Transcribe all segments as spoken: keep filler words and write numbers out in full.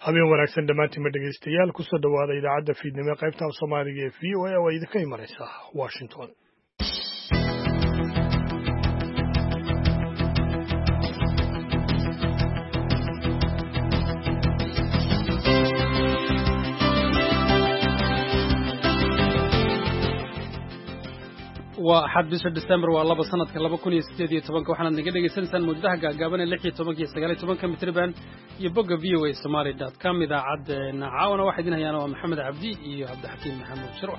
habeen wanaagsan dhammaantiin ma dhegaystayaal kusoo dhawaada idaacadda fiidnimo qaybta af soomaaliga ee v o a oo idinka imanaysa washington. waa axad bisha December waa laba sanadka laba kun iyo siddeed iyo toban waxaana naga dhageysanaysaan muujadaha gaagaaban ee lix iyo toban iyo sagaal iyo toban mitirban iyo bogga v o a somali dot com idaacaddeena caawana waxaa idin hayaan waa maxamed cabdi iyo cabdixakiim maxamuud shirwac.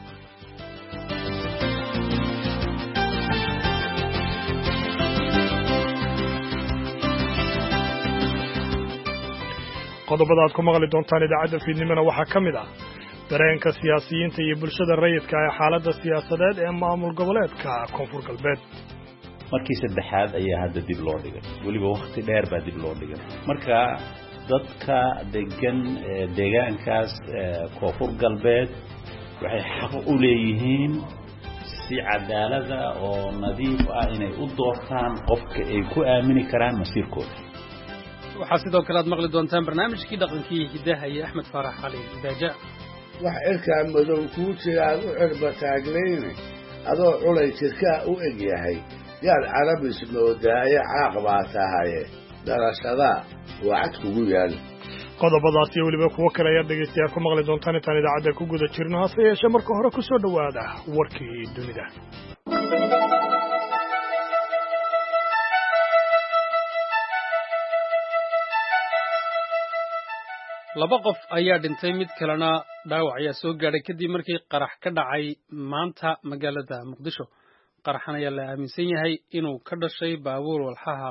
qodobada aad ku maqli doontaan idaacadda fiidnimona waxaa ka mid ah dareenka siyaasiyiinta iyo bulshada rayidka ee xaaladda siyaasadeed ee maamul goboleedka koonfur galbeed. markii saddexaad ayaa hadda dib loo dhigay weliba waqti dheer baa dib loo dhigay marka dadka degan deegaankaas koonfur galbeed waxay xaq u leeyihiin si cadaalada oo nadiif ah inay u doortaan qofka ay ku aamini karaan masiirkooda. waxaa sidoo kale aad maqli doontaan barnaamijkii dhaqankii hidaha iyo axmed faarax cali daaja. wax cirkaa madow kuu jira aad u cirba taagnayne adoo culay jirkaa u eg yahay yaad carabis moodaaye caaq baa tahaye dharashadaa waa cad kugu yaal. qodobadaas iyo weliba kuwo kale ayaad dhegaystayaal ku maqli doontaan intaan idaacadda ku guda jirno hase yeeshee marka hore ku soo dhowaada warkii dunida. laba qof ayaa dhintay mid kalena dhaawac ayaa soo gaadhay kadib markii qarax ka dhacay maanta magaalada muqdisho. qaraxan ayaa la aaminsan yahay inuu ka dhashay baabuur walxaha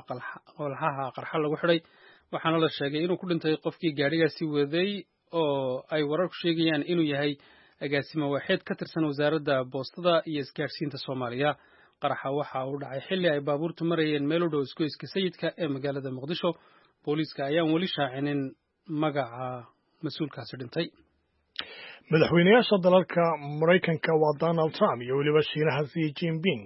qarxa lagu xidhay waxaana la sheegay inuu ku dhintay qofkii gaadhigaasi waday oo ay wararku sheegayaan inuu yahay agaasimo waaxeed ka tirsan wasaaradda boostada iyo isgaadhsiinta Soomaaliya. qaraxa waxa uu dhacay xilli ay baabuurtu marayeen meel u dhow isgoyska sayidka ee magaalada muqdisho. booliiska ayaan weli shaacinin magaca mas-uulkaasi dhintay. madaxweynayaasha dalalka Mareykanka waa Donald Trump iyo weliba Shiinaha Xi Jinping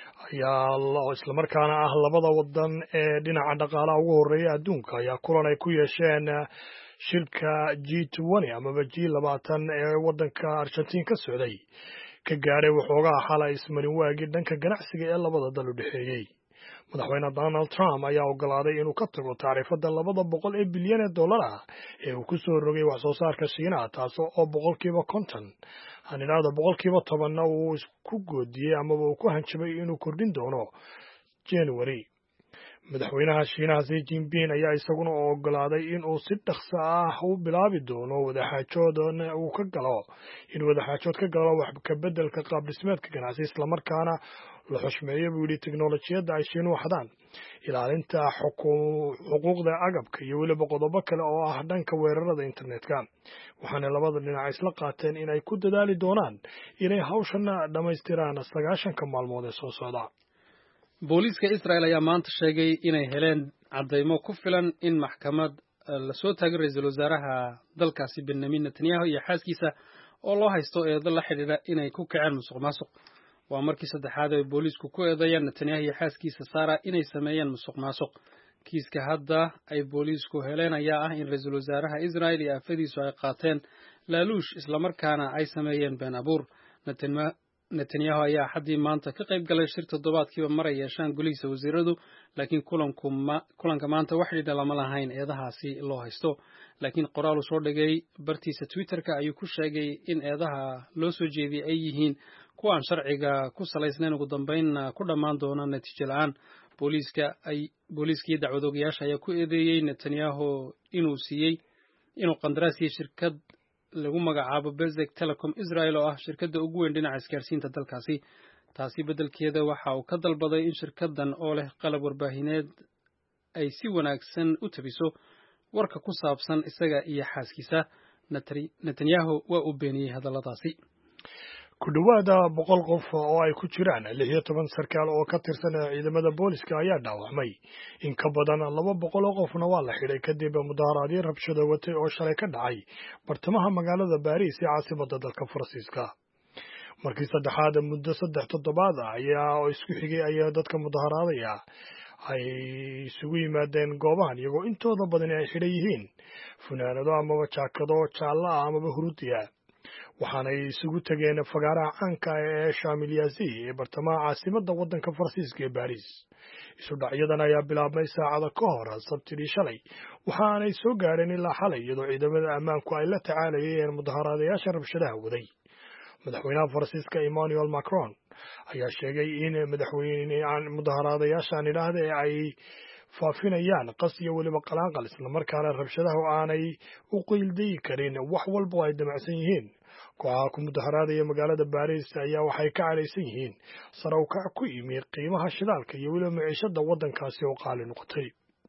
ayaa islamarkaana ah labada wadan ee dhinaca dhaqaalaha ugu horeeya adduunka ayaa kulan ay ku yeesheen shirka G twenty amaba G labaatan ee wadanka Argentina ka socday ka gaaray waxoogaa xalay ismarin waagi dhanka ganacsiga ee labada dal u dhexeeyay. madaxweyne Donald Trump ayaa ogolaaday inuu ka tago taariifada labada boqol ee bilyan ee dollar ah ee uu ku soo rogay wax soo saarka Shiinaha taas oo boqolkiiba konton haninaada boqolkiiba tobanna uu isku goodiyey amaba uu ku hanjabay inuu kordhin doono January. madaxweynaha Shiinaha Xi Jinping ayaa isaguna ogolaaday inuu si dhaqso ah u bilaabi doono wadaxaajoodna uu ka galo in wadaxaajood ka galo wax ka beddelka qaab dhismeedka ganacsi islamarkaana la xushmeeyo buu yidhi teknolojiyadda ay Shiinuhu xadaan ilaalinta xuquuqda agabka iyo weliba qodobo kale oo ah dhanka weerarada internetka. waxaana labada dhinac isla qaateen inay ku dadaali doonaan inay hawshana dhammaystiraan sagaashanka maalmood ee soo socda. booliiska Israel ayaa maanta sheegay inay heleen cadeymo ku filan in maxkamad la soo taagay ra'iisul wasaaraha dalkaasi Benjamin Netanyahu iyo xaaskiisa oo loo haysto eedo la xidhiidha inay ku kaceen musuqmaasuq. waa markii saddexaad ee booliisku ku eedeeyaan Netanyahu iyo xaaskiisa Sara inay sameeyeen musuqmaasuq. kiiska hadda ay booliisku heleen ayaa ah in ra'iisul wasaaraha Israel iyo afadiisu ay qaateen laaluush islamarkaana ay sameeyeen been abuur. Netanyahu ayaa xaddii maanta ka qayb galay shir toddobaadkiiba mar ay yeeshaan golihiisa wasiiradu laakiin kulanku kulanka maanta wax dhidha lama lahayn eedahaasi loo haysto. laakiin qoraal uu soo dhigay bartiisa Twitterka ayuu ku sheegay in eedaha loo soo jeediyay ay yihiin kuwa aan sharciga ku salaysnayn ugu dambeynna ku dhammaan doona natiijo la'aan. booliiska ay booliiskii dacwadoogayaasha ayaa ku eedeeyey Netanyahu inuu siiyey inuu qandaraaskii shirkad lagu magacaabo Bezeq Telecom Israel oo ah shirkadda ugu weyn dhinaca isgaarsiinta dalkaasi. taasi beddelkeeda waxa uu ka dalbaday in shirkaddan oo leh qalab warbaahineed ay si wanaagsan u tabiso warka ku saabsan isaga iyo xaaskiisa. Netanyahu waa uu beeniyey hadalladaasi. ku dhowaada boqol qof oo ay ku jiraan lix iyo toban sarkaal oo ka tirsan ciidamada booliska ayaa dhaawacmay in ka badan laba boqol oo qofna waa la xidhay kadib mudaharaadyo rabshado watay oo shalay ka dhacay bartamaha magaalada Paris ee caasimadda dalka Faransiiska. markii saddexaad muddo saddex toddobaad ah ayaa oo isku xigay ayaa dadka mudaharaadaya ay isugu yimaadeen goobahan iyagoo intooda badan ay xidhan yihiin funaanado amaba jaakado jaallo ah amaba huruudi ah waxaanay isugu tegeen fagaaraha caanka ee Champs-Élysées ee bartamaha caasimadda waddanka Faransiiska ee Paris. Isu dhacyadan ayaa bilaabmay saacado ka hor Sabtidii shalay waxaanay soo gaareen ilaa xalay iyadoo ciidamada ammaanku ay la tacaalayeen mudaharaadayaasha rabshadaha waday. Madaxweynaha Faransiiska Emmanuel Macron ayaa sheegay in madaxweyne mudaharaadayaashan idhaahda ay faafinayaan qas iyo weliba qalaanqal isla markaana rabshadahu aanay u qiildayi karin wax walba ay damacsan yihiin. kooxaha ku mudaharaadaya magaalada Paris ayaa waxay ka calaysan yihiin sare u kac ku yimi qiimaha shidaalka iyo weliba maciishada waddankaasi oo qaali noqotay.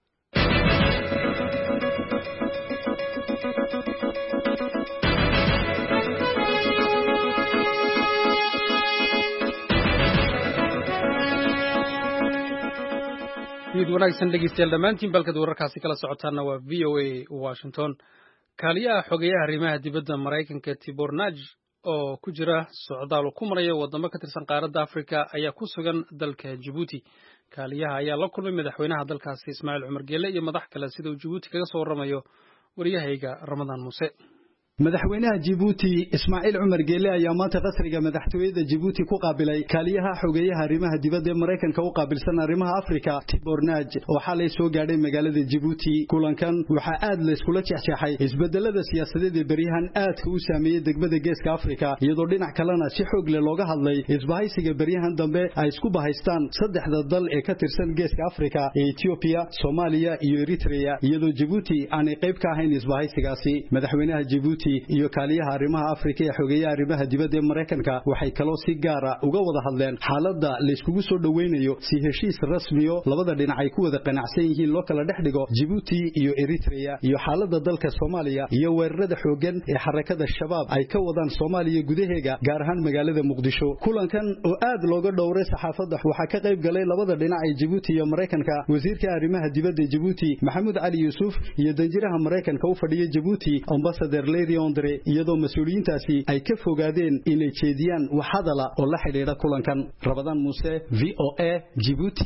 mid wanaagsan dhegeystayaal dhammaantiin balkad wararkaasi kala socotaana waa V O A Washington. kaaliyaha xogeyaha arrimaha dibadda Maraykanka Tibor Naj oo ku jira socdaal ku maraya wadamo ka tirsan qaaradda Afrika ayaa ku sugan dalka Djibouti. kaaliyaha ayaa la kulmay madaxweynaha dalkaasi Ismaaciil Cumar Geele iyo madax kale sida uu Djibouti kaga soo waramayo wariyahayga Ramadaan Muuse. madaxweynaha Djibouti Ismaaciil Cumar Geele ayaa maanta qasriga madaxtooyada Djibouti ku qaabilay kaaliyaha xogeyaha arrimaha dibadda ee Maraykanka u qaabilsan arrimaha Afrika Tibor Naj oo xalay soo gaadhay magaalada Djibouti. kulankan waxa aad la iskula jeexjeexay isbedelada siyaasadeed ee bariyahan aadka u saameeyay degmada Geeska Afrika iyadoo dhinac kalena si xoog leh looga hadlay isbahaysiga bariyahan dambe ay isku bahaystaan saddexda dal ee ka tirsan Geeska Afrika ee Ethiopia, Soomaaliya iyo Eritrea iyadoo Djibouti aanay qayb ka ahayn isbahaysigaasi. madaxweynaha Djibouti iyo kaaliyaha arrimaha Afrika ee xogeyaha arrimaha dibadda ee Maraykanka waxay kaloo si gaar ah uga wada hadleen xaaladda la iskugu soo dhaweynayo si heshiis rasmi ah labada dhinac ay ku wada qanacsan yihiin loo kala dhex dhigo Djibouti iyo Eritrea iyo xaaladda dalka Soomaaliya iyo weerarada xoogan ee xarakada shabaab ay ka wadaan Soomaaliya gudaheega gaar ahaan magaalada Muqdisho. kulankan oo aad looga dhowray saxaafadda waxa ka qayb galay labada dhinac ee Djibouti iyo Maraykanka wasiirka arrimaha dibadda Djibouti Maxamuud Cali Yuusuf iyo danjiraha Maraykanka u fadhiya Djibouti Ambassador iyadoo mas'uuliyiintaasi ay ka fogaadeen inay jeediyaan wax hadala oo la xiriira kulankan. Ramadaan Muuse, V O A, Djibouti.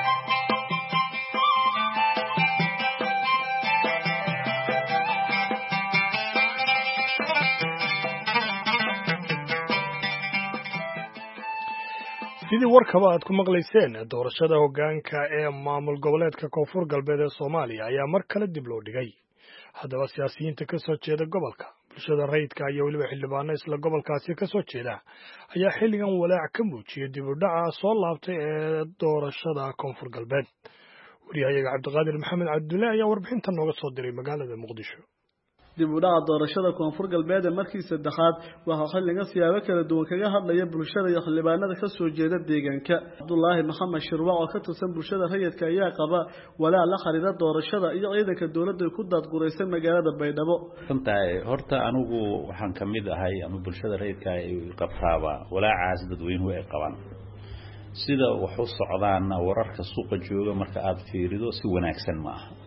sidii warkaba aad ku maqlayseen doorashada hoggaanka ee maamul goboleedka Koonfur Galbeed ee Soomaaliya ayaa mar kale dib loo dhigay. haddaba siyaasiyiinta ka soo jeeda gobolka bulshada rayidka iyo weliba xildhibaano isla gobolkaasi ka soo jeeda ayaa xilligan walaac ka muujiyay dib u dhaca soo laabtay ee doorashada Koonfur Galbeed. wariyahayaga Cabdiqaadir Maxamed Cabdulle ayaa warbixintan nooga soo diray magaalada Muqdisho. dib u dhaca doorashada Koonfur Galbeed ee markii saddexaad waxa xilliga siyaabo kala duwan kaga hadlaya bulshada iyo xildhibaanada ka soo jeeda deegaanka. Abdullaahi Maxamed Shirwac oo ka tirsan bulshada rayidka ayaa qaba walaac la xiriira doorashada iyo ciidanka dawladda ku daadguraysan magaalada Baydhabo. runtii horta anigu waxaan kamid ahay ama bulshada rayidka ay qabtaaba walaacaas dadweynuhu ay qabaan sida wax u socdaan wararka suuqa jooga marka aad fiirido si wanaagsan ma aha.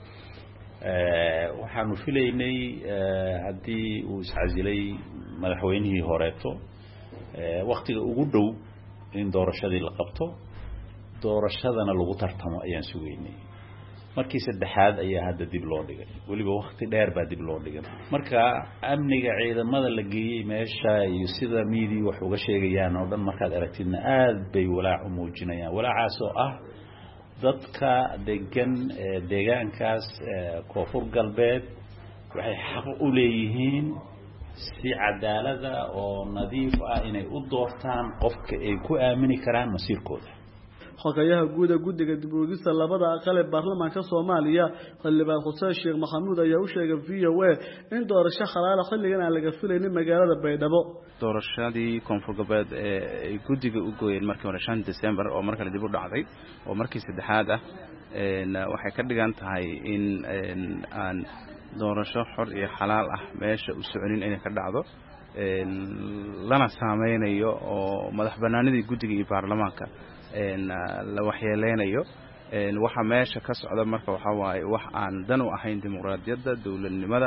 waxaanu filaynay haddii uu iscasilay madaxweynihii horeeto waqtiga ugu dhow in doorashadii la qabto doorashadana lagu tartamo ayaan sugeynay. markii saddexaad ayaa hadda dib loo dhigay waliba waqti dheer baa dib loo dhigay. marka amniga ciidamada la geeyay meesha iyo sida media wax uga sheegayaan oo dhan markaad aragtidna aad bay walaac u muujinayaan. walaacaas oo ah dadka degan deegaankaas Koonfur Galbeed waxay xaq u leeyihiin si cadaalad ah oo nadiif ah inay u doortaan qofka ay ku aamini karaan masiirkooda. xogayaha guud ee guddiga dib u eegista labada aqal ee baarlamaanka Soomaaliya xildhibaan Xuseen Sheekh Maxamuud ayaa u sheegay V O A in doorasho xalaal ah xilligan aan laga filaynin magaalada Baydhabo. doorashadii Koonfur Galbeed ee guddiga u gooyeen markii hore shan December oo markale dib u dhacday oo markii saddexaad ah een waxay ka dhigan tahay in aan doorasho xor iyo xalaal ah meesha u soconin inay ka dhacdo een lana saameynayo oo madax banaanidii guddiga iyo baarlamaanka een la waxyeeleynayo een waxa meesha ka socda marka waxa waaye wax aan dan u ahayn dimuqraadiyadda dawladnimada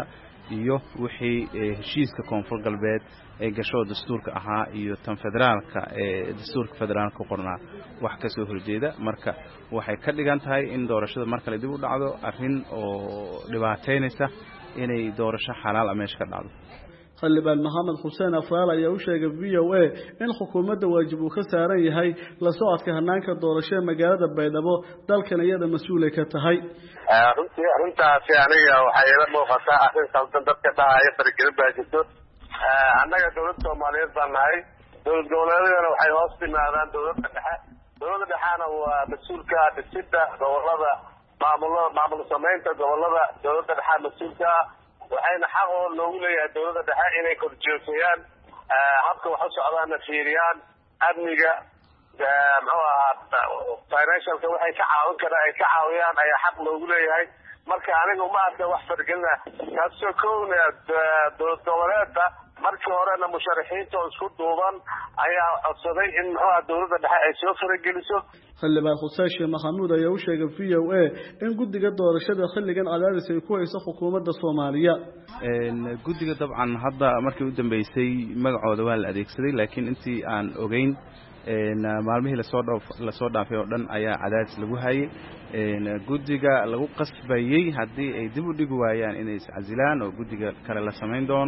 iyo wixii heshiiska koonfur galbeed ee gasho dastuurka ahaa iyo tan federaalka ee dastuurka federaalka ku qornaa wax ka soo horjeeda marka waxay ka dhigan tahay in doorashada mar kale dib u dhacdo arrin oo dhibaateynaysa inay doorasho xalaal ah meesha ka dhacdo xildhibaan maxamed xuseen afraal ayaa u sheegay v o a in xukuumadda waajib uu ka saaran yahay la socodka hanaanka doorasho ee magaalada baydhabo dalkan iyada mas-uulay ka tahay runtii arrintaasi aniga waxay ila muuqataa arrin khaldan dadka dhahaya faragelin baa jirto annaga dawladda soomaaliyeed baan nahay dowlad goboleedyadana waxay hoos timaadaan dawladda dhexe dawladda dhexena waa mas-uulka dhisidda gobolada maamulada maamul samaynta gobolada dawladda dhexe mas-uulka waxayna xaq oo loogu leeyahay dawladda dhexe inay korjoogtayaan habka wax u socdaana fiiriyaan amniga muxuu ahaa financialka waxay ka caawin karaan ay ka caawiyaan ayaa xaq loogu leeyahay marka aniga uma arka wax fargelina kaasoo kowna dowlad goboleedda markii horena musharaxiinta oo isku duuban ayaa codsaday in muxuu ahaa dawladda dhexe ay soo farageliso xildhibaan xuseen sheekh maxamuud ayaa u sheegay v o a in guddiga doorashada xilligan cadaadis ay ku hayso xukuumadda soomaaliya guddiga dabcan hadda markii u dambeysay magacooda waa la adeegsaday laakiin intii aan ogeyn maalmihii lasoo dhoof lasoo dhaafay oo dhan ayaa cadaadis lagu hayay guddiga lagu qasbayey haddii ay dib u dhigi waayaan inay iscasilaan oo guddiga kale la samayn doono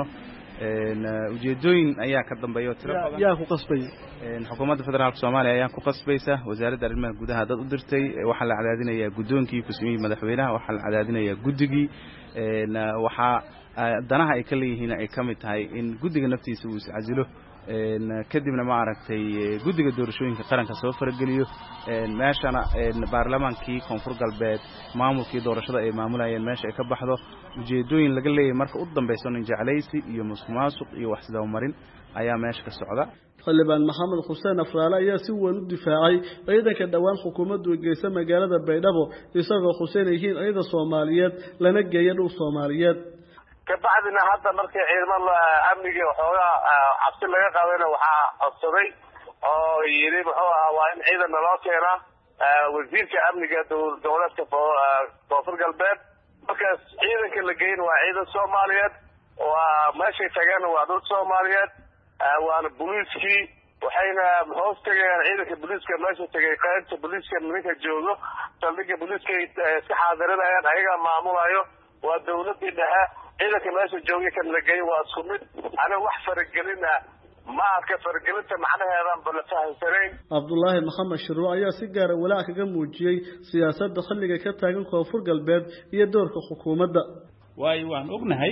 ujeedooyin ayaa ka dambeeya oo tiro badan yaa ku qasbay xukuumadda federaalka Soomaaliya ayaa ku qasbaysa wasaaradda arrimaha gudaha dad u dirtay waxa la cadaadinayaa gudoonkii kusmiyay madaxweynaha waxa la cadaadinayaa guddigii waxa danaha ay ka leeyihiin ay ka mid tahay in guddiga naftiisa uu iscasilo kadibna ma aragtay guddiga doorashooyinka qaranka soo farageliyo meeshana baarlamaankii koonfur galbeed maamulkii doorashada ay maamulayeen meesha ay ka baxdo ujeedooyin laga leeyahay marka u dambayso nin jeclaysi iyo musuqmaasuq iyo wax sidoo marin ayaa meesha ka socda xildhibaan maxamed xuseen afraale ayaa si weyn u difaacay ciidanka dhawaan xukuumaddu ay geysay magaalada baydhabo isagoo xuseen yihiin ciidan Soomaaliyeed lana geeyay dhul Soomaaliyeed kabacdina hadda markii ciidamada amniga waxoogaa cabsi laga qaadayna waxaa codsaday oo yidhi muxuu ahaa waa in ciidan naloo keenaa wasiirka amniga dowladka koonfur galbeed markaas ciidanka la geyn waa ciidan Soomaaliyeed waa meeshay tageen waa dad Soomaaliyeed waana booliiskii waxayna hoos tagayaan ciidanka booliiska meesha tagay qaybta booliiska ninka joogo saldhigga booliiska iska xaadirinayaan ayagaa maamulayo waa dawladii dhexe ciidanka meesha joogay kan la geeyay waa isku mid aniga wax faragelina ma arka faragelinta macnaheedan bal fahamsanayn Cabdullaahi Maxamed Shirwa ayaa si gaar ah walaac kaga muujiyay siyaasadda xilliga ka taagan koonfur galbeed iyo doorka xukuumadda way waan ognahay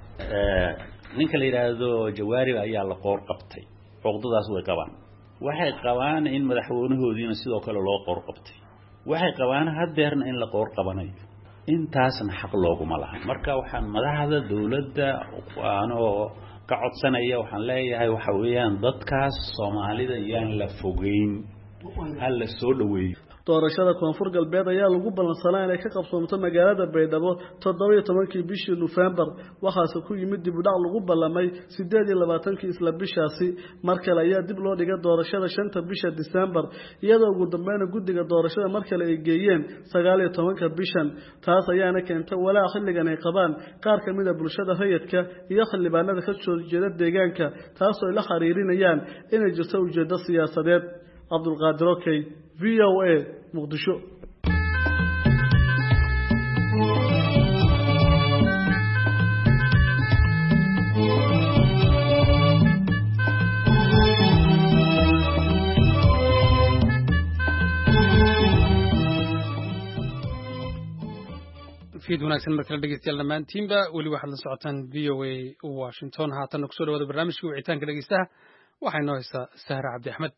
ee ninka la yiraahdo Jawaari ayaa la qoor qabtay qoqdadaas way qabaan waxay qabaan in madaxweynahoodiina sidoo kale loo qoor qabtay waxay qabaan hadeerna in la qoor qabanayo intaasna xaq looguma laha marka waxaan madaxda dawladda aanoo ka codsanaya waxaan leeyahay waxa weeyaan dadkaas Soomaalida yaan la fogeyn hal la soo dhaweeyo doorashada koonfur galbeed ayaa lagu balansanaa inay ka qabsoomto magaalada Baydhabo toddoba iyo tobankii bishii November waxaas ku yimid dib u dhac lagu ballamay siddeed iyo labaatankii isla bishaasi markale ayaa dib loo dhigay doorashada shanta bisha December iyadoo ugu dambeyn guddiga doorashada markale ay geeyeen sagaal iyo tobanka bishan taas ayaana keentay walaac xilligan ay qabaan qaar ka mid ah bulshada rayidka iyo xildhibaanada ka soo jeeda deegaanka taas oo la xiriirinayaan inay jirto ujeedo siyaasadeed Abdulqaadir Okay V O A Muqdisho fiid wanaagsan markala dhegeystayaal dhammaantiinba weli waxaad la socotaan V O A Washington haatan ku soo dhawaada barnaamijka wicitaanka dhegeystaha waxay noo haysaa Sahra Cabdi Axmed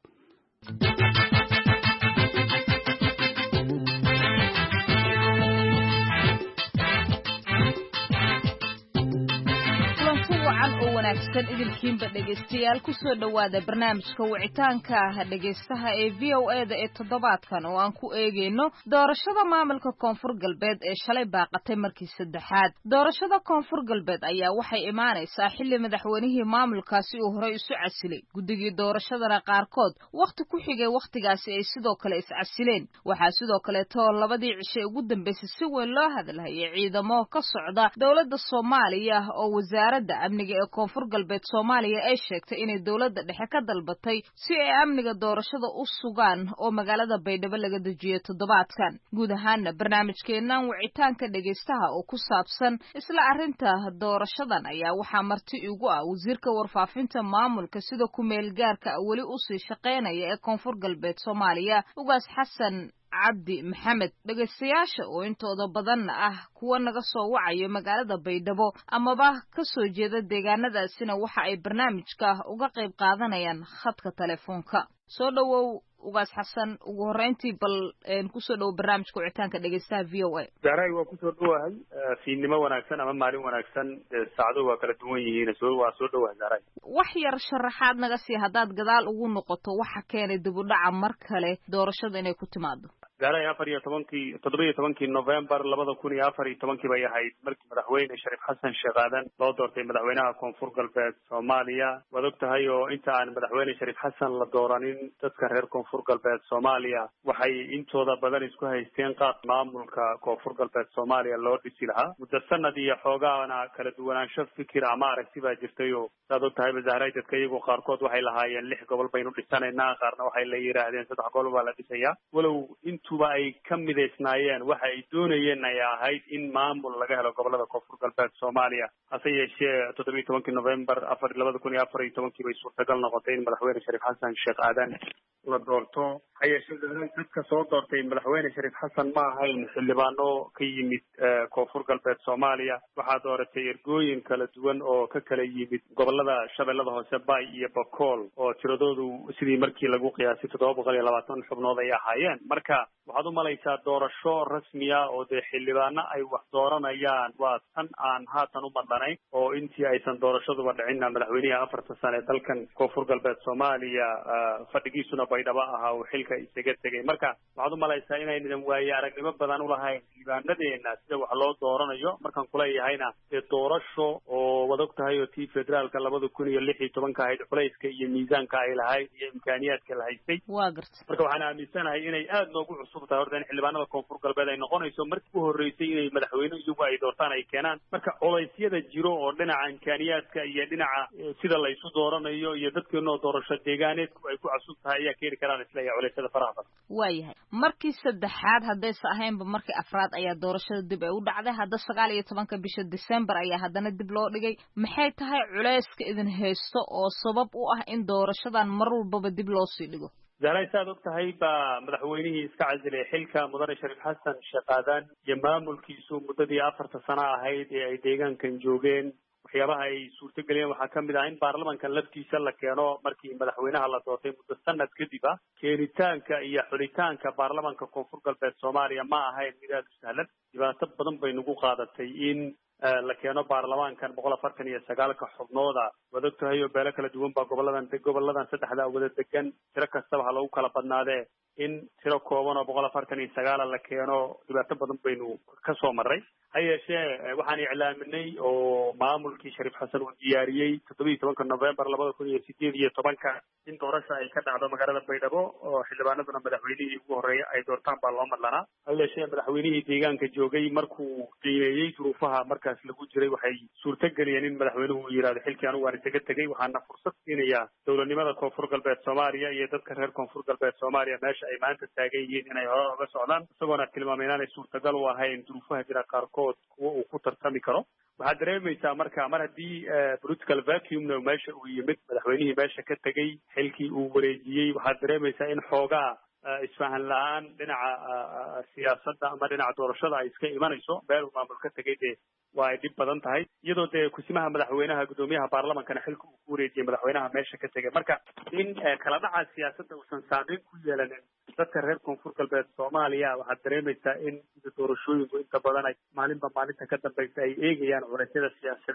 wacan oo wanaagsan idinkiinba dhegaystayaal ku soo dhowaada barnaamijka wicitaanka ah dhegaystaha ee v o e da ee toddobaadkan oo aan ku eegayno doorashada maamulka koonfur galbeed ee shalay baaqatay markii saddexaad doorashada koonfur galbeed ayaa waxay imaanaysaa xilli madaxweynihii maamulkaasi uu horey isu casilay guddigii doorashadana qaarkood wakhti ku xigay wakhtigaasi ay sidoo kale iscasileen waxaa sidoo kaleetoo labadii cishe ugu dambeysay si weyn loo hadalhayay ciidamo ka socda dowladda soomaaliya oo wasaaradda amniga ee koonfur galbeed soomaaliya ay sheegtay inay dowladda dhexe ka dalbatay si ay amniga doorashada u sugaan oo magaalada baydhabo laga dejiyo toddobaadkan guud ahaana barnaamijkeennan wicitaanka dhegaystaha oo ku saabsan isla arrinta doorashadan ayaa waxaa marti igu ah wasiirka warfaafinta maamulka sida ku-meel gaarka weli usii shaqaynaya ee koonfur galbeed soomaaliya ugaas xasan cabdi maxamed dhegaystayaasha oo intooda badanna ah kuwa naga soo wacayo magaalada baydhabo amaba ka soo jeeda deegaanadaasina waxa ay barnaamijka uga qayb qaadanayaan khadka telefoonka soo dhowow ugaas xasan ugu horreyntii bal kusoo dhowo barnaamijka wicitaanka dhegaystaha v o a zahray waa kusoo dhowahay fiidnimo wanaagsan ama maalin wanaagsan saacado waa kala duwan yihiin soo waa soo dhowahay zahray wax yar sharaxaad naga sii haddaad gadaal ugu noqoto waxa keenay dib u dhaca mar kale doorashada inay ku timaado zahray afar iyo tobankii toddoba iyo tobankii november labada kun iyo afar iyo tobankii bay ahayd markii madaxweyne shariif xasan sheekh aadan loo doortay madaxweynaha koonfur galbeed soomaaliya waad og tahay oo inta aan madaxweyne shariif xasan la dooranin dadka reer koonfur galbeed soomaaliya waxay intooda badan isku haysteen qaab maamulka koonfur galbeed soomaaliya loo dhisi lahaa muddo sanad iyo xoogaana kala duwanaansho fikir ama aragti baa jirtay oo saad og tahay zahray dadka iyagu qaarkood waxay lahaayeen lix gobol baynu dhisanaynaa qaarna waxay la yidhaahdeen saddex gobol baa la dhisayaa walow intuba ay ka midaysnaayeen waxa ay doonayeen ay ahayd in maamul laga helo gobolada koonfur galbeed soomaaliya hase yeeshee toddoba iyo tobankii november afar labada kun iyo afar iyo tobankii bay suurtagal noqotay in madaxweyne shariif xasan sheekh aadan la doorto ha yeeshee dadka soo doortay madaxweyne shariif xasan ma ahayn xildhibaano ka yimid koonfur galbeed soomaaliya waxaa dooratay ergooyin kala duwan oo ka kala yimid gobolada shabeellada hoose bay iyo bakool oo tiradoodu sidii markii lagu qiyaasay toddoba boqol iyo labaatan xubnood ay ahaayeen marka waxaad u malaysaa doorasho rasmiya oo dee xildhibaano ay wax dooranayaan waa tan aan haatan u madlanayn oo intii aysan doorashaduba dhicinna madaxweynihii afarta sane ee dalkan koonfur galbeed soomaaliya fadhigiisuna baydhabo ahaa uu xilka isaga tegay marka waxaad u malaysaa inaynan waaye aragnimo badan ulahayn xildhibaanadeena sida wax loo dooranayo markaan kuleeyahayna dee doorasho oo wad og tahay oo tii federaalka labada kun iyo lix iyo tobanka ahayd culayska iyo miisaanka ay lahayd iyo imkaaniyaadka la haystay waa garta marka waxaan aaminsanahay inay aada noogu cusub tahay horta in xildhibaanada koonfur galbeed ay noqonayso markii u horreysay inay madaxweyne iyagu ay doortaan ay keenaan marka culeysyada jiro oo dhinaca imkaaniyaadka iyo dhinaca sida la isu dooranayo iyo dadkeenoo doorasho deegaaneedku ay ku cusub tahay ayaa keeni karaan isleeyahay culeysyada faraha badan waayahay markii saddexaad haddaysa ahaynba markii afraad ayaa doorashada dib ay u dhacday hadda sagaal iyo tobanka bisha december ayaa haddana dib loo dhigay maxay tahay culeyska idin haysto oo sabab u ah in doorashadan mar walbaba dib loo sii dhigo zahray saad og tahay baa madaxweynihii iska casilay xilka mudane shariif xasan sheekh aadan iyo maamulkiisu muddadii afarta sano ahayd ee ay deegaankan joogeen waxyaabaha ay suurtageliyeen waxaa kamid ah in baarlamankan laftiisa la keeno markii madaxweynaha la doortay muddo sanad kadib ah keenitaanka iyo xulitaanka baarlamanka koonfur galbeed soomaaliya ma ahayn mid aada u sahlan dhibaato badan bay nagu qaadatay in la keeno baarlamaankan boqol afartan iyo sagaalka xubnooda waad og tahay oo beelo kala duwan baa goboladan goboladan saddexda wada degan tiro kastaba ha lagu kala badnaadee in tiro kooban oo boqol afartan iyo sagaala la keeno dhibaato badan baynu ka soo marray ha yeeshee waxaan iclaaminay oo maamulkii shariif xasan uu diyaariyey toddoba iyo tobanka november labada kun iyo sideed iyo tobanka in doorasha ay ka dhacdo magaalada baydhabo oo xildhibaanaduna madaxweynihii ugu horreeya ay doortaan baa loo madlanaa ha yeeshee madaxweynihii deegaanka joogay markuu qiimeeyey duruufaha markaas lagu jiray waxay suurtageliyeen in madaxweynuhu uu yidhahdo xilkii anugu waan isaga tegey waxaana fursad siinayaa dowladnimada koonfur galbeed soomaaliya iyo dadka reer koonfur galbeed soomaaliya meesha ay maanta taagan yihiin inay hore oga socdaan isagoona tilmaamay inaanay suurtagal u ahayn duruufaha jira qaarkood kuwa uu ku tartami karo waxaad dareemaysaa marka mar haddii political vacuumna meesha uu yimid madaxweynihii meesha ka tegey xilkii uu wareejiyey waxaad dareemaysaa in xoogaa isfahan la-aan dhinaca siyaasadda ama dhinaca doorashada ay iska imanayso meel uu maamul ka tegay dee waa ay dhib badan tahay iyadoo dee kusimaha madaxweynaha guddoomiyaha baarlamankana xilka uu ku wareejiyey madaxweynaha meesha ka tegay marka in kala dhaca siyaasadda uusan saameyn ku yeelanin dadka reer koonfur galbeed soomaaliya waxaad dareemaysaa in sida doorashooyinku inta badan ay maalinba maalinta ka dambaysa ay eegayaan culeysyada siyaasadeed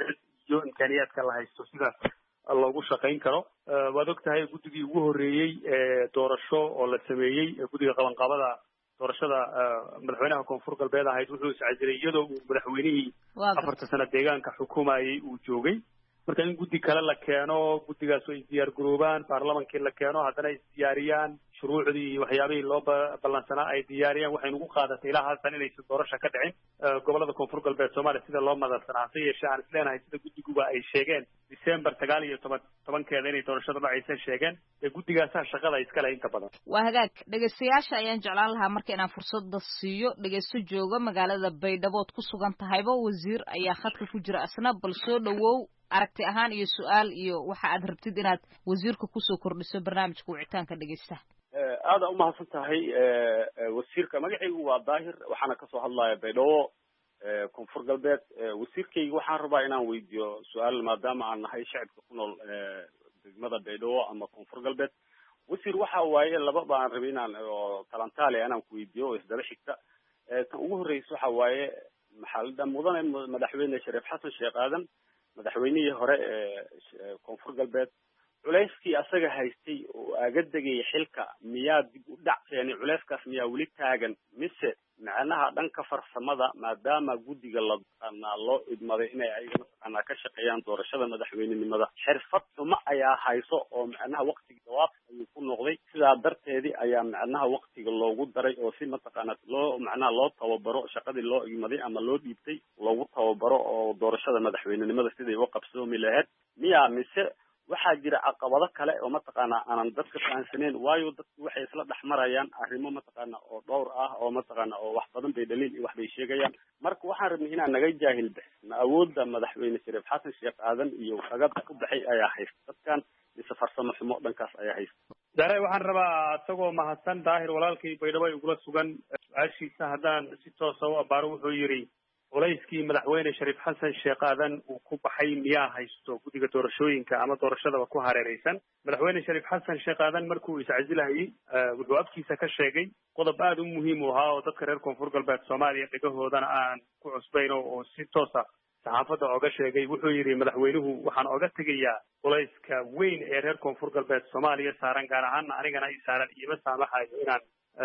iyo imkaaniyaadka la haysto sida loogu shaqayn karo waad og tahay guddigii ugu horreeyey ee doorasho oo la sameeyey guddiga qabanqaabada doorashada madaxweynaha koonfur galbeed ahayd wuxuu iscasilay iyadoo uu madaxweynihii afarta sano deegaanka xukumayay uu joogay marka in guddi kale la keeno guddigaas ay diyaar garoobaan baarlamankii la keeno haddana ay diyaariyaan shuruucdii iyo waxyaabihii loo ballansanaa ay diyaariyaan waxay nagu qaadatay ilaa haasan inaysan doorasho ka dhicin gobolada koonfur galbeed soomaaliya sida loo madalsanaa hase yeeshee aan isleenahay sida guddiguba ay sheegeen december sagaal iyo toban tobankeeda inay doorashada dhacaysa sheegeen ee guddigaasaa shaqada iskale inta badan waa hagaag dhegeystayaasha ayaan jeclaan lahaa marka inaan fursada siiyo dhegeysto jooga magaalada baydhabood ku sugan tahayba wasiir ayaa khadka ku jira asna bal soo dhawow aragti ahaan iyo su-aal iyo waxa aad rabtid inaad wasiirka kusoo kordhiso barnaamijka wicitaanka dhegeystaha aada umahadsan tahay wasiirka magacaygu waa daahir waxaana kasoo hadlaya baydhabo koonfur galbeed wasiirkayga waxaan rabaa inaan weydiiyo su-aal maadaama aan nahay shacibka ku nool degmada baydhabo ama koonfur galbeed wasiir waxa waaye laba baan rabay inaan oo talantaale inaan ku weydiiyo oo isdaba xigta tan ugu horreysa waxa waaye maxaa mudane madaxweyne shariif xasan sheekh aadan madaxweynihii hore ee koonfur galbeed culayskii asaga haystay oo aaga degaya xilka miyaa dib u dhac keenay culayskaas miyaa weli taagan mise macnaha dhanka farsamada maadaama guddiga la taqaanaa loo idmaday inay ayaga mataqaanaa ka shaqeeyaan doorashada madaxweynenimada xirfad xumo ayaa hayso oo macnaha waqtiga jawaab ayuu ku noqday sidaa darteedii ayaa macnaha waqtiga loogu daray oo si mataqaanaa loo macnaha loo tababaro shaqadii loo idmaday ama loo dhiibtay loogu tababaro oo doorashada madaxweynenimada siday u qabsoomi lahayd miyaa mise waxaa jira caqabado kale oo mataqaanaa aanan dadka fahansaneyn waayo dadku waxay isla dhex marayaan arrimo mataqaana oo dhowr ah oo mataqaana oo wax badan bay dhaliil iyo wax bay sheegayaan marka waxaan rabnay inaan naga jaahil bixin awoodda madaxweyne shariif xasan sheekh aadan iyo ragada ku baxay ayaa haysta dadkan mise farsamo xumo dhankaas ayaa haysta daare waxaan rabaa isagoo mahadsan daahir walaalkay baydhabo igula sugan su-aashiisa haddaan si toosa u abaaro wuxuu yidhi culayskii madaxweyne shariif xasan sheekh aadan uu ku baxay miyaa haysto guddiga doorashooyinka ama doorashadaba ku hareereysan madaxweyne shariif xasan sheekh aadan markuu iscasilahayey wuxuu afkiisa ka sheegay qodob aada u muhiim u ahaa oo dadka reer koonfur galbeed soomaaliya dhegahoodana aan ku cusbayn oo si toosa saxaafadda oga sheegay wuxuu yidhi madaxweynuhu waxaan oga tegayaa culayska weyn ee reer koonfur galbeed soomaaliya saaran gaar ahaana anigana i saaran iima saamaxayo inaan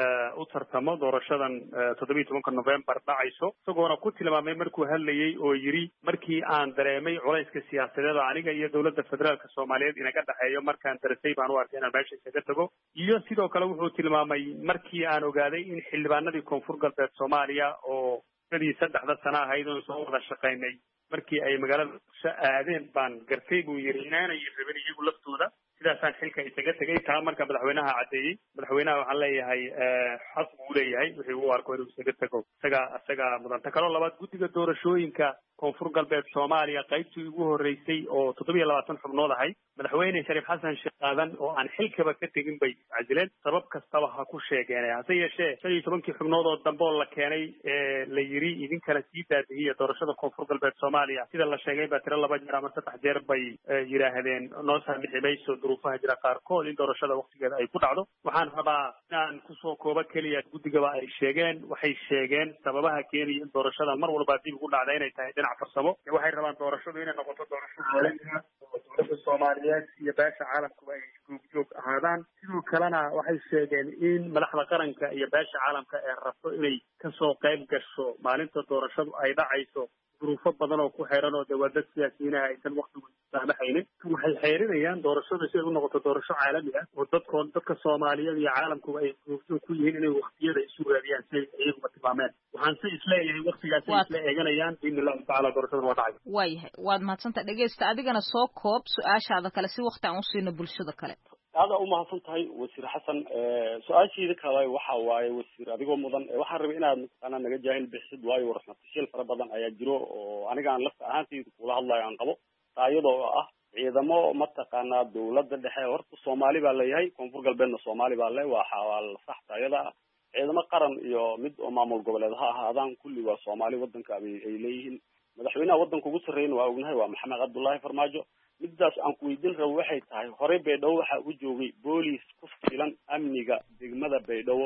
u tartamo doorashadan toddobiyi tobanka november dhacayso isagoona ku tilmaamay markuu hadlayey oo yidhi markii aan dareemay culayska siyaasadeed oo aniga iyo dowladda federaalka soomaaliyeed inaga dhexeeyo markaan darisay baan u arkay inaan meesha isaga tago iyo sidoo kale wuxuu tilmaamay markii aan ogaaday in xildhibaanadii koonfur galbeed soomaaliya oo dadii saddexda sano ahayd oon soo wada shaqaynay markii ay magaalada so aadeen baan gartay buu yidhi inaanay rabin iyagu laftooda sidaasaan xilka isaga tegay taa marka madaxweynaha caddeeyey madaxweynaha waxaan leeyahay xaq buu leeyahay wixii uu arko inuu isaga tego isaga isaga mudanta kaloo labaad guddiga doorashooyinka koonfur galbeed soomaaliya qaybtii ugu horreysay oo toddobiyo labaatan xubnood ahay madaxweyne shariif xasan sheekh aadan oo aan xilkaba ka tegin bay iscasileen sabab kastaba ha ku sheegeen hase yeeshee shan iyo tobankii xubnood oo dambe oo la keenay ee la yidhi idinkana sii daadihiya doorashada koonfur galbeed soomaaliya sida la sheegay baa tiro laba jeer ama saddex jeer bay yidhaahdeen noo saamixi mayso duruufaha jira qaarkood in doorashada waqtigeeda ay ku dhacdo waxaan rabaa inaan kusoo koobo keliya guddigaba ay sheegeen waxay sheegeen sababaha keenaya in doorashada mar walba dib ugu dhacda inay tahay dhinac farsamo waxay rabaan doorashadu inay noqoto doorasho caalamiga oo dowladda soomaaliyeed iyo beesha caalamkuba ay joogjoog ahaadaan sidoo kalena waxay sheegeen in madaxda qaranka iyo beesha caalamka ee rabto inay kasoo qayb gasho maalinta doorashadu ay dhacayso duruufo badan oo ku xeeran oo dawaadad siyaasiyiinaha aysan waktigu saamaxaynin waxay xeerinayaan doorashada si ay u noqoto doorasho caalami ah oo dadkoon dadka soomaaliyeed iyo caalamkuba ay joogjoog ku yihiin inay waktiyada isu raadiyaan si ay iyaguba tilmaameen waxaan se isleeyahay waktigaas ay isla eeganayaan biidni illahu tacala doorashada waa dhacay waayahay waad mahadsanta dhegeysta adigana soo koob su-aashaada kale si wakti aan usiino bulshada kale aada umahadsan tahay wasiir xasan su-aashiida kale waxa waaye wasiir adigoo mudan waxaan rabay inaad mataqaanaa naga jaahil bixisid waayo warxmatashiil fara badan ayaa jiro oo anigaan lafta ahaantayda kula hadlayo aan qabo taa iyadoo ah ciidamo mataqaanaa dawladda dhexe horta soomaali baa leeyahay koonfur galbeedna soomaali baa le waa sax taayada ah ciidamo qaran iyo mid oo maamul goboleed ha ahaadaan kulli waa soomaali wadanka ay leeyihiin madaxweynaha wadanka ugu sarreeyna waa ognahay waa maxamed cabdullaahi farmaajo midaas aan ku weydiin rabo waxay tahay horey baydhabo waxaa u joogay boolis ku filan amniga degmada baydhabo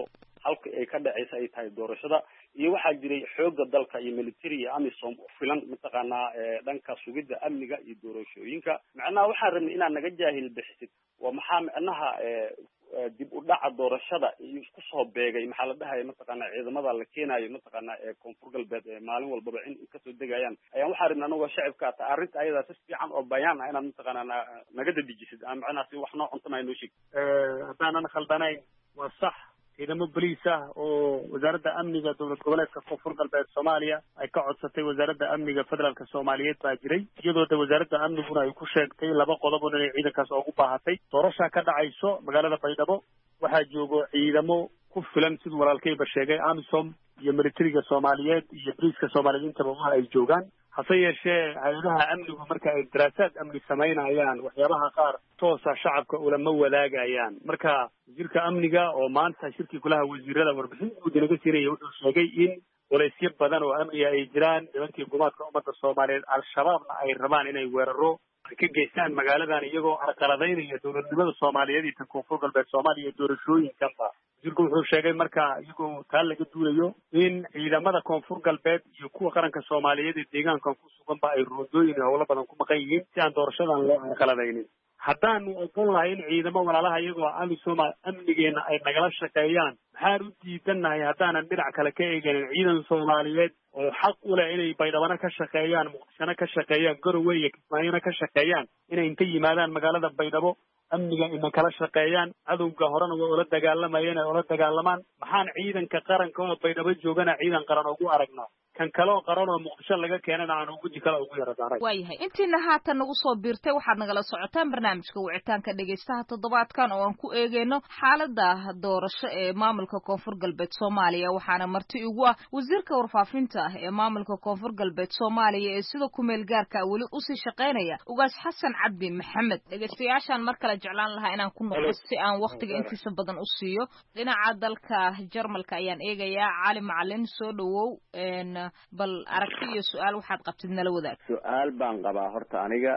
halka ay ka dhacaysa ay tahay doorashada iyo waxaa jiray xooga dalka iyo military iyo amisom filan mataqaanaa dhanka sugidda amniga iyo doorashooyinka macnaha waxaan rabnay inaad naga jaahil bixisid waa maxaa macnaha dib u dhaca doorashada iyo isku soo beegay maxaa la dhahay mataqaanaa ciidamada la keenayo mataqaanaa ee koonfur galbeed ee maalin walbaba in kasoo degayaan ayaan waxaa rabnay anagoo shacibka ta arrinta ayadaa si fiican oo bayaan ah inaad mataqaanaa naga dadejisid aan macnaha si wax noo cuntana noo sheeg haddaanan khaldanayn waa sax ciidamo boliis ah oo wasaaradda amniga dowlad goboleedka koonfur galbeed soomaaliya ay ka codsatay wasaaradda amniga federaalka soomaaliyeed baa jiray iyadoo de wasaaradda amniguna ay ku sheegtay laba qodob oo inay ciidankaas ugu baahatay doorasha ka dhacayso magaalada baydhabo waxaa joogo ciidamo ku filan siduu walaalkayba sheegay amisom iyo militariga soomaaliyeed iyo boliiska soomaaliyeed intaba waa ay joogaan hase yeeshee hay-adaha amnigu marka ay daraasaad amni samaynayaan waxyaabaha qaar toosa shacabka ulama wadaagayaan marka wasiirka amniga oo maanta shirkii golaha wasiirada warbixin guud inaga siinaya wuxuu sheegay in walaysyo badan oo amniga ay jiraan nimankii gumaadka ummadda soomaaliyeed al-shabaabna ay rabaan inay weeraro ay ka geystaan magaaladan iyagoo arqaladaynaya dowladnimada soomaaliyeed iyo tan koonfur galbeed soomaaliya iyo doorashooyinkanba wasiirku wuxuu sheegay marka iyagoo taa laga duulayo in ciidamada koonfur galbeed iyo kuwa qaranka soomaaliyeed ee deegaankan ku suganba ay roondooyin howlo badan ku maqan yihiin si aan doorashadan loo arqaladaynin haddaanu ogon lahay in ciidamo walaalaha iyagoo amisoma amnigeena ay nagala shaqeeyaan maxaan u diidannahay haddaanan dhinac kale ka eeganin ciidan soomaaliyeed oo xaq u leh inay baydhabana ka shaqeeyaan muqdishona ka shaqeeyaan garowe iyo kismaayona ka shaqeeyaan inay inta yimaadaan magaalada baydhabo amniga ina kala shaqeeyaan cadowga horena waa ula dagaalamayeen ay ula dagaalamaan maxaan ciidanka qaranka oo baydhabo joogana ciidan qaran ugu aragnaa kan kaloo qaran oo muqdisho laga keenana aan uguji kale ugu yara daaray waayahay intiina haatan nagu soo biirtay waxaad nagala socotaan barnaamijka wicitaanka dhegaystaha toddobaadkan oo aan ku eegeyno xaalada doorasho ee maamulka koonfur galbeed soomaaliya waxaana marti ugu ah wasiirka warfaafinta ah ee maamulka koonfur galbeed soomaaliya ee sida kumeel gaarka weli usii shaqeynaya ugaas xasan cabdi maxamed dhegaystayaashaan mar kale jeclaan lahaa inaan ku noqdo si aan waqtiga intiisa badan u siiyo dhinaca dalka jarmalka ayaan eegayaa cali macalin soo dhawow bal aragti iyo su-aal waxaad qabtid nala wadaag su-aal baan qabaa horta aniga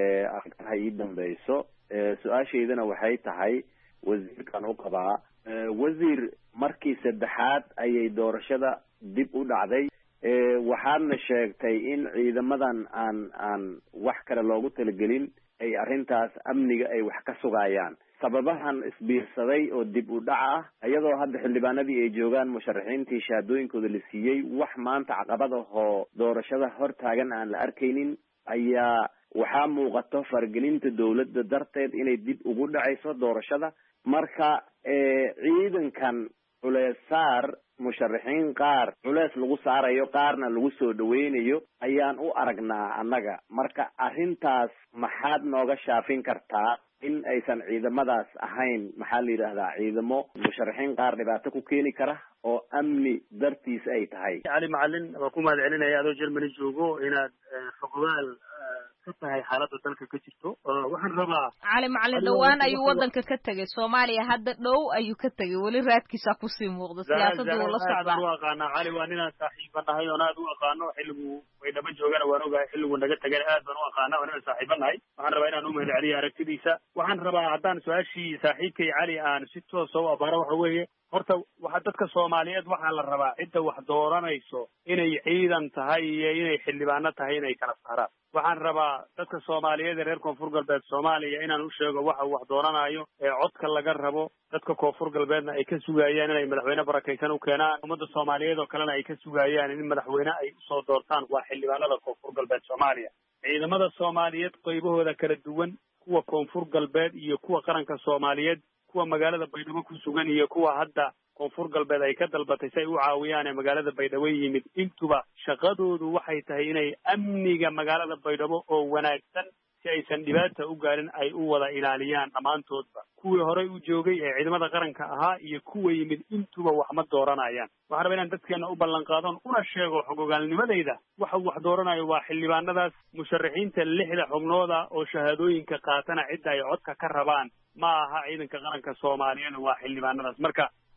ha ii dambayso su-aashaydana waxay tahay wasiirkan u qabaa wasiir markii saddexaad ayay doorashada dib u dhacday waxaadna sheegtay in ciidamadan aan aan wax kale loogu talagelin ay arrintaas amniga ay wax ka sugayaan sababahan isbiirsaday oo dib u dhaca ah iyadoo hadda xildhibaanadii ay joogaan musharaxiintii shahaadooyinkooda la siiyey wax maanta caqabadahoo doorashada hor taagan aan la arkaynin ayaa waxaa muuqato faragelinta dawladda darteed inay dib ugu dhacayso doorashada marka ciidankan culees saar musharaxiin qaar culees lagu saarayo qaarna lagu soo dhaweynayo ayaan u aragnaa annaga marka arrintaas maxaad nooga shaafin kartaa in aysan ciidamadaas ahayn maxaa la yidhaahdaa ciidamo musharaxiin qaar dhibaato ku keeni kara oo amni dartiis ay tahay cali macalin waa ku mahad celinaya adoo germany joogo inaad fogogaal ka tahay xaaladda dalka ka jirto waxaan rabaa cali macalin dhawaan ayuu wadanka ka tegay soomaaliya hadda dhow ayuu ka tegay weli raadkiisa kusii muuqda siyaasada uu la socdaa u aqaana cali waa ninaan saaxiiba nahay oon aad u aqaano xilligu baydhabo joogana waan ogahay xilligu naga tegana aad baan u aqaana oo ninaan saaxiiba nahay waxaan rabaa inaan u mahad celiyo aragtidiisa waxaan rabaa haddaan su-aashii saaxiibkay cali aan si toosa u abaaro waxa weeye horta waxa dadka soomaaliyeed waxaa la rabaa cidda wax dooranayso inay ciidan tahay iyo inay xildhibaano tahay inay kala saaraan waxaan rabaa dadka soomaaliyeed ee reer koonfur galbeed soomaaliya inaan u sheego waxa wax dooranayo ee codka laga rabo dadka koonfur galbeedna ay ka sugayaan inay madaxweyne barakaysan u keenaan ummadda soomaaliyeed oo kalena ay ka sugayaan in madaxweyne ay usoo doortaan waa xildhibaanada koonfur galbeed soomaaliya ciidamada soomaaliyeed qaybahooda kala duwan kuwa koonfur galbeed iyo kuwa qaranka soomaaliyeed kuwa magaalada baydhabo ku sugan iyo kuwa hadda koonfur galbeed ay ka dalbatay si ay u caawiyaan ee magaalada baydhabo yimid intuba shaqadoodu waxay tahay inay amniga magaalada baydhabo oo wanaagsan si aysan dhibaata u gaarin ay u wada ilaaliyaan dhammaantoodba kuwii horey u joogay ee ciidamada qaranka ahaa iyo kuwa yimid intuba wax ma dooranayaan waxaan rabaa inaan dadkeena u ballan qaadon una sheego xogogaalnimadayda waxa wax dooranayo waa xildhibaanadaas musharaxiinta lixda xubnooda oo shahaadooyinka qaatana cidda ay codka ka rabaan ma aha ciidanka qaranka soomaaliyeed waa xildhibaanadaas marka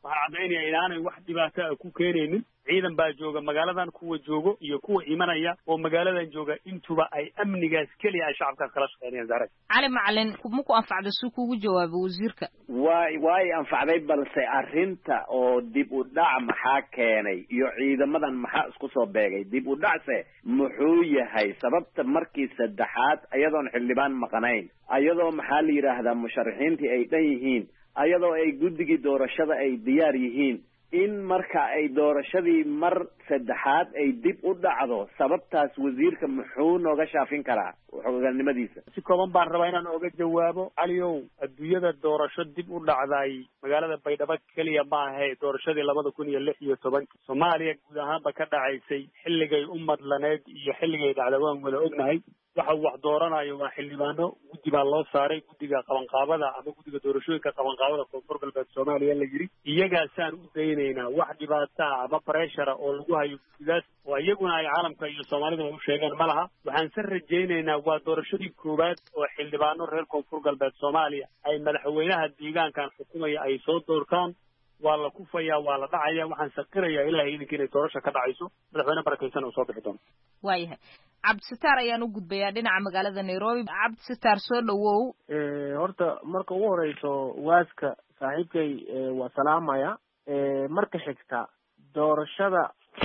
waxaan caddaynaya inaanay wax dhibaato ah ku keenaynin ciidan baa jooga magaaladan kuwa joogo iyo kuwa imanaya oo magaaladan jooga intuba ay amnigaas keliya ay shacabkaas kala shaqeynayaan zaare cali macalin ma ku anfacda si kuugu jawaabo wasiirka way way anfacday balse arrinta oo dib u dhac maxaa keenay iyo ciidamadan maxaa isku soo beegay dib u dhacse muxuu yahay sababta markii saddexaad ayadoon xildhibaan maqanayn ayadoo maxaa la yidhaahdaa musharaxiintii ay dhan yihiin ayadoo ay guddigii doorashada ay diyaar yihiin in marka ay doorashadii mar saddexaad ay dib u dhacdo sababtaas wasiirka muxuu nooga shaafin karaa xoogganimadiisa si kooban baan rabaa inaan oga jawaabo caliyow adduunyada doorasho dib u dhacday magaalada baydhabo keliya ma ahe doorashadii labada kun iyo lix iyo tobankii soomaaliya guud ahaanba ka dhacaysay xilligay u madlaneed iyo xilligay dhacda waan wada ognahay waxa wax dooranayo waa xildhibaano guddi baa loo saaray guddiga qabanqaabada ama guddiga doorashooyinka qabanqaabada koonfur galbeed soomaaliya la yidhi iyagaasaan u daynaynaa wax dhibaata ama pressure oo lagu hayo guddidaas oo iyaguna ay caalamka iyo soomaalida u sheegeen ma laha waxaan se rajaynaynaa waa doorashadii koowaad oo xildhibaano reer koonfur galbeed soomaaliya ay madaxweynaha deegaankan xukumaya ay soo doortaan waa la kufayaa waa la dhacaya waxaan saqirayaa ilaahay idinka inay doorasho ka dhacayso madaxweyne barakaysan uu soo bixi doono waayahay cabdisitaar ayaan u gudbayaa dhinaca magaalada nairobi cabdisitaar soo dhawow horta marka ugu horeyso waaska saaxiibkay waa salaamaya marka xigta doorashada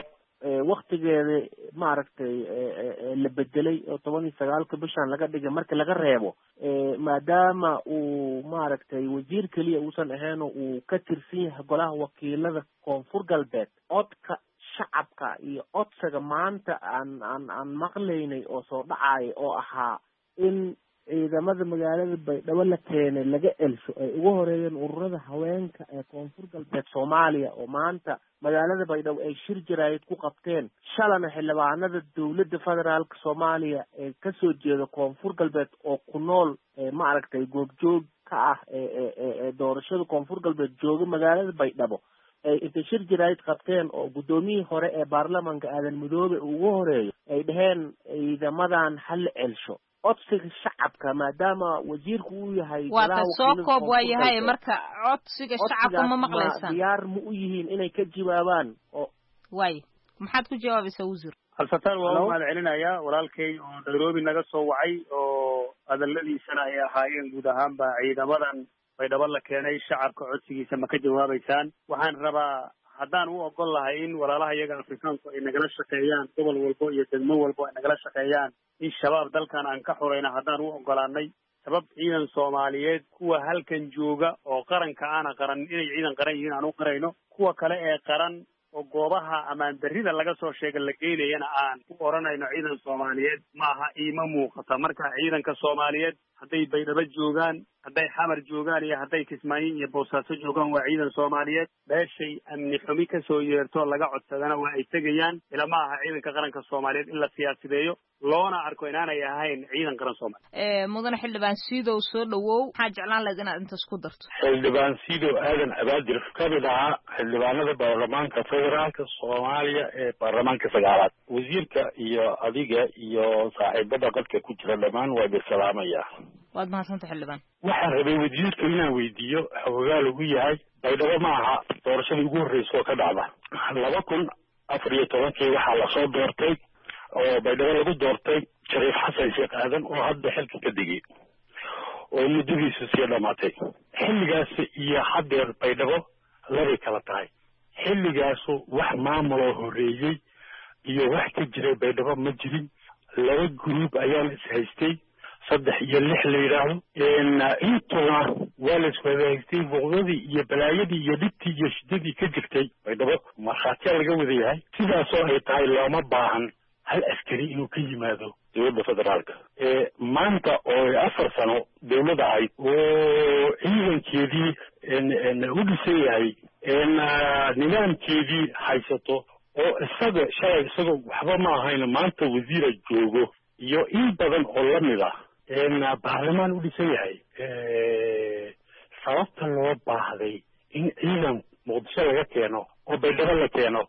waktigeeda maaragtay la bedelay oo toban iyo sagaalka bishan laga dhigay marka laga reebo maadaama uu maaragtay wasiir keliya uusan ahayn uu ka tirsan yahay golaha wakiilada koonfur galbeed codka shacabka iyo codsiga maanta aan aan aan maqlaynay oo soo dhacaya oo ahaa in ciidamada magaalada baydhabo la keenay laga elsho ay ugu horeeyeen ururada haweenka ee koonfur galbeed soomaaliya oo maanta magaalada baydhabo ay shir jaraayid ku qabteen shalana xildhibaanada dowladda federaalka soomaaliya ee kasoo jeeda koonfur galbeed oo ku nool maaragtay goobjoog ka ah ee doorashada koonfur galbeed jooga magaalada baydhabo ay intay shir jaraayid qabteen oo guddoomiyihii hore ee baarlamanka aadan midoobe ugu horeeyo ay dhaheen ciidamadan hala celsho codsiga shacabka maadaama wasiirku uu yahay waata soo koob waa yahay marka codsiga shacabka ma maqlaysaan diyaar ma u yihiin inay ka jawaabaan oo way maxaad ku jawaabaysaa wasiir halsataan waa u mahad celinayaa walaalkay oo nairobi naga soo wacay oo hadaladiisana ay ahaayeen guud ahaanba ciidamadan baydhabo la keenay shacabka codsigiisa ma ka jawaabaysaan waxaan rabaa haddaan u ogol lahay in walaalaha iyaga afrikaanku ay nagala shaqeeyaan gobol walbo iyo degmo walbo ay nagala shaqeeyaan in shabaab dalkan aan ka xurayna haddaan u ogolaanay sabab ciidan soomaaliyeed kuwa halkan jooga oo qaranka aana qaran inay ciidan qaran yihiin aan u qarayno kuwa kale ee qaran oo goobaha amaan darrida laga soo sheega la geynayana aan u oranayno ciidan soomaaliyeed maaha iima muuqata marka ciidanka soomaaliyeed hadday baydhabo joogaan hadday xamar joogaan iyo hadday kismaayo iyo boosaaso joogaan waa ciidan soomaaliyeed meeshay amni xumi kasoo yeerto laga codsadana waa ay tegayaan ila ma aha ciidanka qaranka soomaaliyeed in la siyaasideeyo loona arko inaanay ahayn ciidan qaran soomaaliyeed mudane xildhibaan siidow soo dhawow maxaa jeclaan lahayd inaad intaas ku darto xildhibaan siidow aadan abaadir ka mid ahaa xildhibaanada baarlamaanka federaalka soomaaliya ee baarlamaanka sagaalaad wasiirka iyo adiga iyo saaxiibada qadka ku jira dhammaan waa idin salaamaya waad mahadsanta xildhibaan waxaan rabay wasiirka inaan weydiiyo xoogaa lagu yahay baydhabo ma aha doorashadii ugu horreysa oo ka dhacda laba kun afar iyo tobankii waxaa lasoo doortay oo baydhabo lagu doortay shariif xasan sheekh aadan oo hadda xilka ka digay oo muddadiisu sii dhamaatay xilligaas iyo haddeer baydhabo labay kala tahay xilligaasu wax maamuloo horreeyey iyo wax ka jiray baydhabo ma jirin laba gruub ayaan ishaystay saddex iyo lix la yidhaahdo intuna waa la iswada haystay buuqdadii iyo balaayadii iyo dhibtii iyo shidadii ka jirtay baydhabo markhaatiyaa laga wada yahay sidaasoo ay tahay looma baahan hal askari inuu ka yimaado dowladda federaalka maanta oo afar sano dowladda ahayd oo ciidankeedii u dhisan yahay nidaamkeedii haysato oo isaga shalay isagoo waxba ma ahayn maanta wasiira joogo iyo in badan oo lamid ah baarlamaan u dhisan yahay sababta loo baahday in ciidan muqdisho laga keeno oo baydhabo la keeno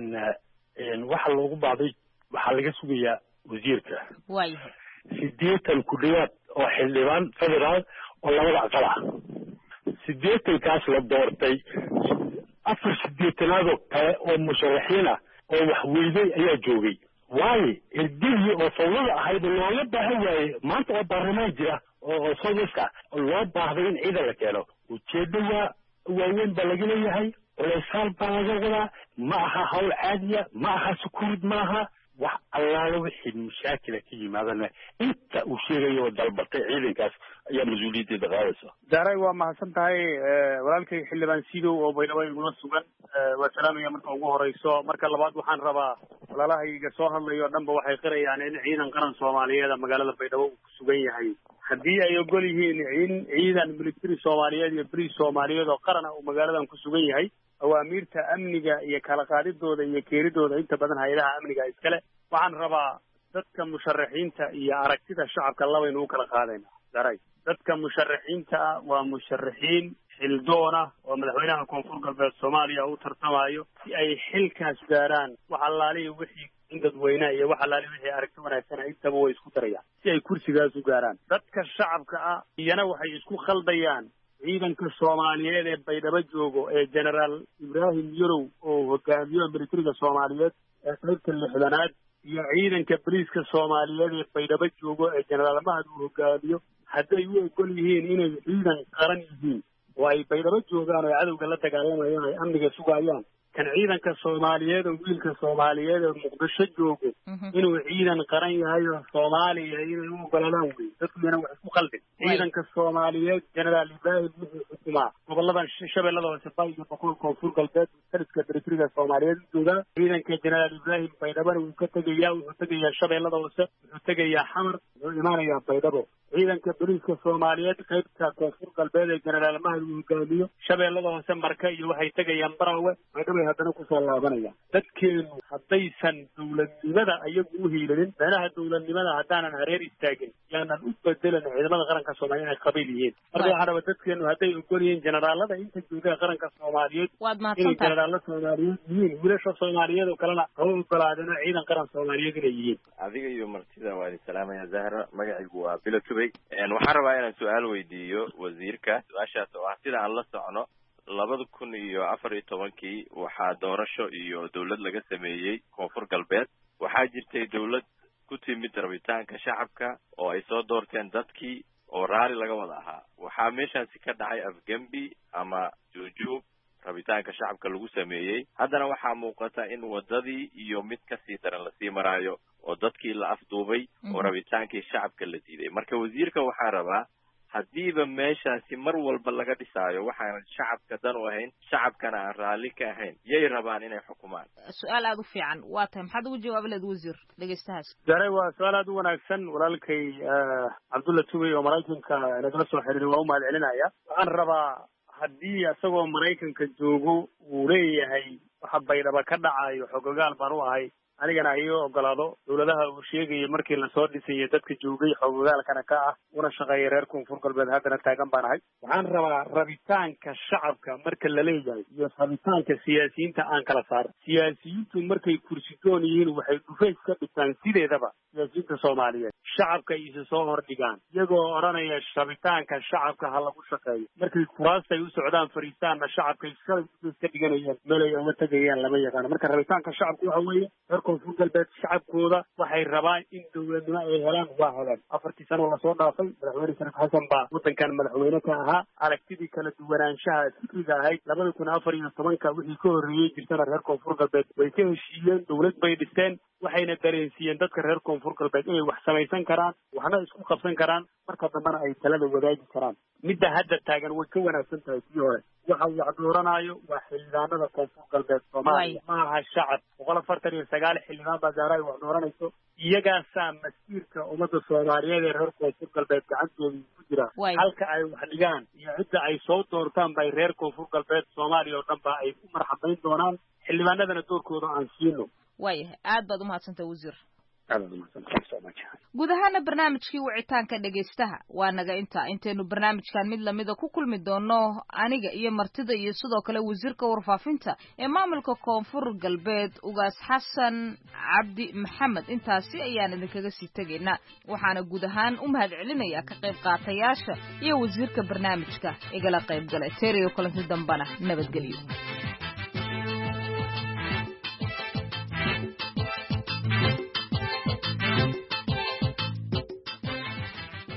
waxa loogu baahday waxaa laga sugayaa wasiirka waayahay sideetan ku dhawaad oo xildhibaan federaal oo labada aqal ah sideetankaas la doortay afar sideetanaadoo kale oo musharaxiin ah oo wax weyday ayaa joogay waayo erdigii oo fawlada ahayd looga baahan waaye maanta oo baarlamaan jira oo sodska loo baahday in ciidan la keeno ujeedda waa waaweyn baa laga leeyahay culaysaal baa laga wadaa ma aha hawl caadiya ma aha sukuud ma aha wax allaala wixii mashaakila ka yimaadana inta uu sheegayo oo dalbatay ciidankaas ayaa mas-uuliyaddeeda qaadaysa daaray waa mahadsan tahay walaalkay xildhibaan sidow oo baydhabo igula sugan waa salaamaya marka ugu horeyso marka labaad waxaan rabaa walaalahayga soo hadlayo o dhanba waxay qirayaan in ciidan qaran soomaaliyeed magaalada baydhabo uu ku sugan yahay haddii ay ogol yihiin in ciidan military soomaaliyeed iyo bris soomaaliyeed oo qaran ah uu magaaladan ku sugan yahay awaamiirta amniga iyo kala qaadidooda iyo keeridooda inta badan hay-adaha amniga iskale waxaan rabaa dadka musharaxiinta iyo aragtida shacabka labaynu u kala qaadayna daray dadka musharaxiinta ah waa musharaxiin xildoona oo madaxweynaha koonfur galbeed soomaaliya u tartamayo si ay xilkaas gaaraan wax allaalihi wixii in dadweynaha iyo wax allaalihi wixii aragti wanaagsan intaba way isku darayaan si ay kursigaas u gaaraan dadka shacabka ah iyana waxay isku khaldayaan ciidanka soomaaliyeed ee baydhabo joogo ee generaal ibraahim yarow oo hogaamiyo militariga soomaaliyeed ee qaybta lixdanaad iyo ciidanka boliiska soomaaliyeed ee baydhabo joogo ee generaal mahad uu hogaamiyo hadday u ogol yihiin inay ciidan qaran yihiin oo ay baydhabo joogaan oo cadowga la dagaalamayaan ay amniga sugayaan kan ciidanka soomaaliyeed oo wiilka soomaaliyeed ee muqdisho joogo inuu ciidan qaran yahay oo soomaaliya inay u ogolaadaan wey dadkuyana wax isku khaldin ciidanka soomaaliyeed generaal ibraahim wuxuu xukumaa goboladan shabeellada hoose bay iyo boqol koonfur galbeed taliska militariga soomaaliyeed u joogaa ciidanka generaal ibraahim baydhabana wuu ka tegayaa wuxuu tegayaa shabeellada hoose wuxuu tegayaa xamar wuxuu imaanayaa baydhabo ciidanka boliiska soomaaliyeed qaybta koonfur galbeed ee generaal mahad uu hogaamiyo shabeellada hoose marka iyo waxay tegayaan barawe baydhabay haddana kusoo laabanayaan dadkeenu haddaysan dowladnimada ayagu u hiilanin meelaha dowladnimada haddaanan hareer istaagin yaanan u bedelan ciidamada qaranka soomaaliya inay qabiil yihiin marka waxaa raba dadkeenu hadday ogol yihiin generaalada inta jooga qaranka soomaaliyeed inay generaalo soomaaliyeed yihiin wiilasha soomaaliyeed oo kalena haba ogolaadeen ciidan qaran soomaaliyeed inay yihiin adiga iyo martida waa idin salaamaya zahra magacaygu waa bilo tubey waxaan rabaa inaan su-aal weydiiyo wasiirka su-aashaas oo ah sida aan la socno labada kun iyo afar iyo tobankii waxaa doorasho iyo dawlad laga sameeyey koonfur galbeed waxaa jirtay dawlad ku timid rabitaanka shacabka oo ay soo doorteen dadkii oo raali laga wada ahaa waxaa meeshaasi ka dhacay afgembi ama juujuub rabitaanka shacabka lagu sameeyey haddana waxaa muuqata in wadadii iyo mid kasii daran lasii maraayo oo dadkii la afduubay oo rabitaankii shacabka la diiday marka wasiirka waxaa rabaa haddiiba meeshaasi mar walba laga dhisaayo waxaanan shacabka dan u ahayn shacabkana aan raalli ka ahayn yay rabaan inay xukumaan su-aal aada u fiican waa tahay maxaad ugu jawaabi lahayd wasiir dhegeystahaas dare waa su-aal aada u wanaagsan walaalkay cabdulla tubey oo maraykanka nagala soo xiriiray waa u mahad celinaya waxaan rabaa haddii isagoo maraykanka joogo uu leeyahay waxa baydhaba ka dhacayo xogogaal baan u ahay anigana ha ii ogolaado dawladaha uu sheegayay markii lasoo dhisayay dadka joogay xogogaalkana ka ah una shaqeeyay reer koonfur galbeed haddana taagan baan ahay waxaan rabaa rabitaanka shacabka marka la leeyahay iyo rabitaanka siyaasiyiinta aan kala saaro siyaasiyiintu markay kursidoon yihiin waxay dhufays ka dhigtaan sideedaba siyaasiyiinta soomaaliyeed shacabka isu soo hordhigaan iyagoo odhanaya rabitaanka shacabka ha lagu shaqeeyo markay kuraastay u socdaan fariistaanna shacabkay shalay dhufays ka dhiganayaan meelay uga tegayaan lama yaqaano marka rabitaanka shacabka waxa weeye koonfur galbeed shacabkooda waxay rabaan in dawladnimo ay helaan waa heleen afartii sano lasoo dhaafay madaxweyne shariif xasan baa waddankan madaxweyne ka ahaa aragtidii kala duwanaanshaha fikriga ahayd labada kun afar iyo tobanka wixii ka horreeyey jirtana reer koonfur galbeed way ka heshiiyeen dawlad bay dhisteen waxayna dareensiiyeen dadka reer koonfur galbeed inay wax samaysan karaan waxna isku qabsan karaan marka dambena ay talada wadaagi karaan midda hadda taagan way ka wanaagsan tahay kii hore waxa wax dooranaayo waa xildhibaanada koonfur galbeed soomaaliya ma aha shacab boqol afartan iyo sagaal xildhibaan baa gaara ay wax dooranayso iyagaasaa masiirka ummadda soomaaliyeed ee reer koonfur galbeed gacantooda ku jira halka ay wax dhigaan iyo cidda ay soo doortaan bay reer koonfur galbeed soomaaliya oo dhan ba ay ku marxabayn doonaan xildhibaanadana doorkooda aan siino waayahay aad baad umahadsantaha wasiir guud ahaana barnaamijkii wicitaanka dhegaystaha waa naga intaa intaynu barnaamijkan mid lamida ku kulmi doono aniga iyo martida iyo sidoo kale wasiirka warfaafinta ee maamulka koonfur galbeed ugaas xasan cabdi maxamed intaasi ayaan idinkaga sii tegaynaa waxaana guud ahaan u mahad celinayaa ka qayb qaatayaasha iyo wasiirka barnaamijka igala qayb galay teeriyo kulanti dambana nabadgelyo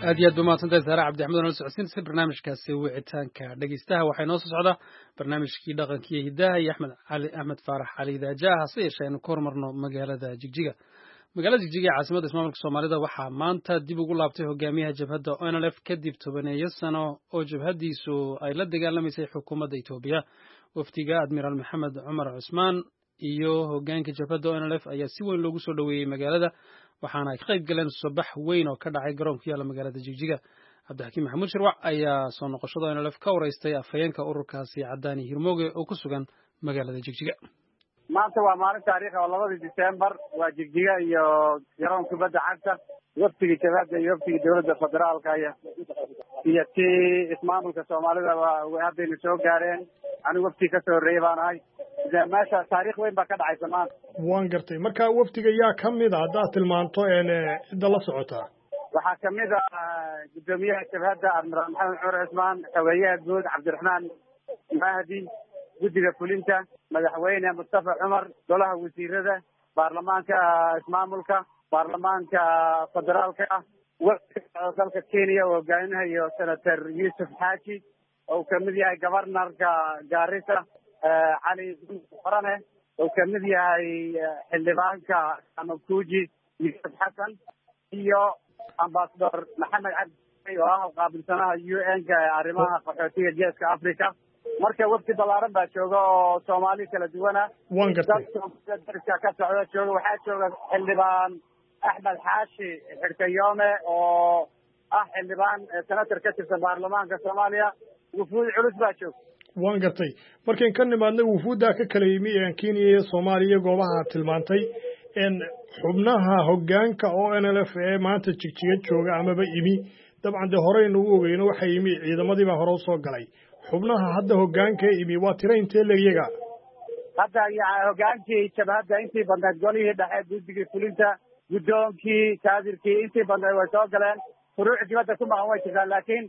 aad iyo aad ba mahadsantahay saare cabdi axmed oo nala socodsiinaysa barnaamijkaasi wicitaanka dhegeystaha waxay noo soo socdaa barnaamijkii dhaqanka iyo hidaha iyo axmed cali axmed faarax cali daaja hase yeeshee aynu ka hormarno magaalada jigjiga magaalada jigjiga ee caasimadda ismaamulka soomaalida waxaa maanta dib ugu laabtay hogaamiyaha jabhadda O N L F kadib tobaneeyo sano oo jabhaddiisu ay la dagaalamaysay xukuumadda Itoobiya wafdiga admiraal maxamed cumar cusmaan iyo hogaanka jabhadda O N L F ayaa si weyn loogu soo dhoweeyey magaalada waxaana ay ka qayb galeen subax weyn oo ka dhacay garoonka yaala magaalada jigjiga cabdixakiim maxamuud shirwac ayaa soo noqoshada O N L F ka wareystay afhayeenka ururkaasi cadaani hirmooge oo ku sugan magaalada jigjiga maanta waa maalin taariikh oo labadii December waa jigjiga iyo garoonka kubadda cagta wafdiga jabhadda iyo wafdiga dowladda federaalka iyo iyo tii ismaamulka Soomaalida waa hadda soo gaareen anigu wafdi ka soo horeeyay baan ahay meesha taariikh weyn baa ka dhacaysa maanta waan gartay marka wafdiga yaa ka mid ah haddaad tilmaanto cidda la socotaa waxaa ka mid ah gudoomiyaha jabhadda admiraal maxamed cumar cusmaan xogeeyaha guud cabdiraxmaan mahdi guddiga fulinta madaxweyne mustafa cumar golaha wasiirada baarlamaanka ismaamulka baarlamaanka federaalka wafdiga dalka Kenya oo hogaaminayo senator Yusuf Xaaji oo ka mid yahay governorka Garissa cali qarane oo ka mid yahay xildhibaanka Amakuji Yusuf Xasan iyo ambassador maxamed cabdi oo ah qaabilsanaha U N-ka arrimaha qaxootiga geeska Afrika marka wafdi balaaran baa jooga oo Soomaali kala duwan ah waan gartay dadka ka socda jooga waxaa jooga xildhibaan Axmed Xaashi xirkayoome oo ah xildhibaan senator ka tirsan baarlamaanka Soomaaliya wufuud culus baa jooga waan gartay markaan ka nimaadnay wufuudda ka kala yimi ee Kenya iyo Soomaaliya goobaha tilmaantay in xubnaha hoggaanka O N L F ee maanta jigjiga jooga amaba imi dabcan de horeyna u ogeyno waxa yimi ciidamadii baa hore soo galay xubnaha hadda hoggaanka imi waa tiro intee leeyaga hadda hoggaankii jabhadda intii badneed golihii dhexe guddigii fulinta guddoonkii kaadirkii intii badneed way soo galeen furuuc dibadda ku maqan way jiraan laakiin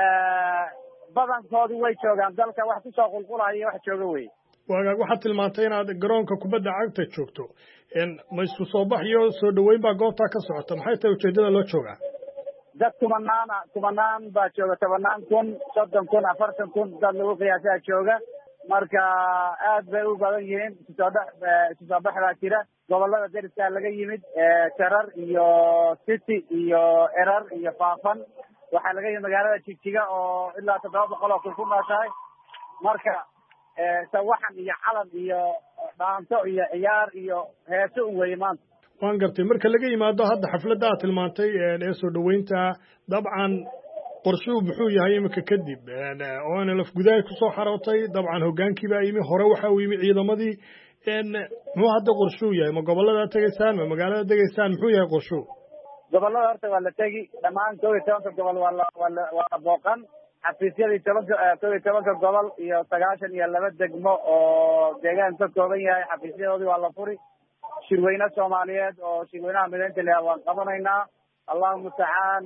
badankoodu way joogaan dalka wax ku soo qulqulaya wax jooga wey waagaag waxaad tilmaantay inaad garoonka kubadda cagta joogto ma isku soo bax iyo soo dhoweyn baa goobtaa ka socota maxay tahay ujeeddada loo joogaa dad kumanaan kumanaan baa jooga tobanaan kun soddon kun afartan kun dad lagu qiyaasaa jooga marka aad bay u badan yihiin isusoobax isusoobax baa jira gobolada deriska laga yimid jarar iyo city iyo erar iyo faafan waxaa laga yimid magaalada jigjiga oo ilaa toddoba boqol oo kun ku nooshahay marka sawaxan iyo calan iyo dhaanto iyo ciyaar iyo heeso u weeye maanta waan gartay marka laga yimaado hadda xafladda aad tilmaantay ee soo dhoweynta dabcan qorshuhu muxuu yahay imika kadib O N L F gudaha ku soo xarootay dabcan hoggaankii baa yimi hore waxa uu yimi ciidamadii muxuu hadda qorshuhu yahay ma gobolada tegaysaan ma magaalada degaysaan muxuu yahay qorshuhu gobolada horta waa la tegi dhammaan kow iyo tobanka gobol waa la waa la waa la booqan xafiisyadii tobanka kow iyo tobanka gobol iyo sagaashan iyo laba degmo oo deegaan ka kooban yahay xafiisyadoodii waa la furi shirweyne Soomaaliyeed oo shirweynaha mideynta leh waan qabanaynaa Allahu musta'aan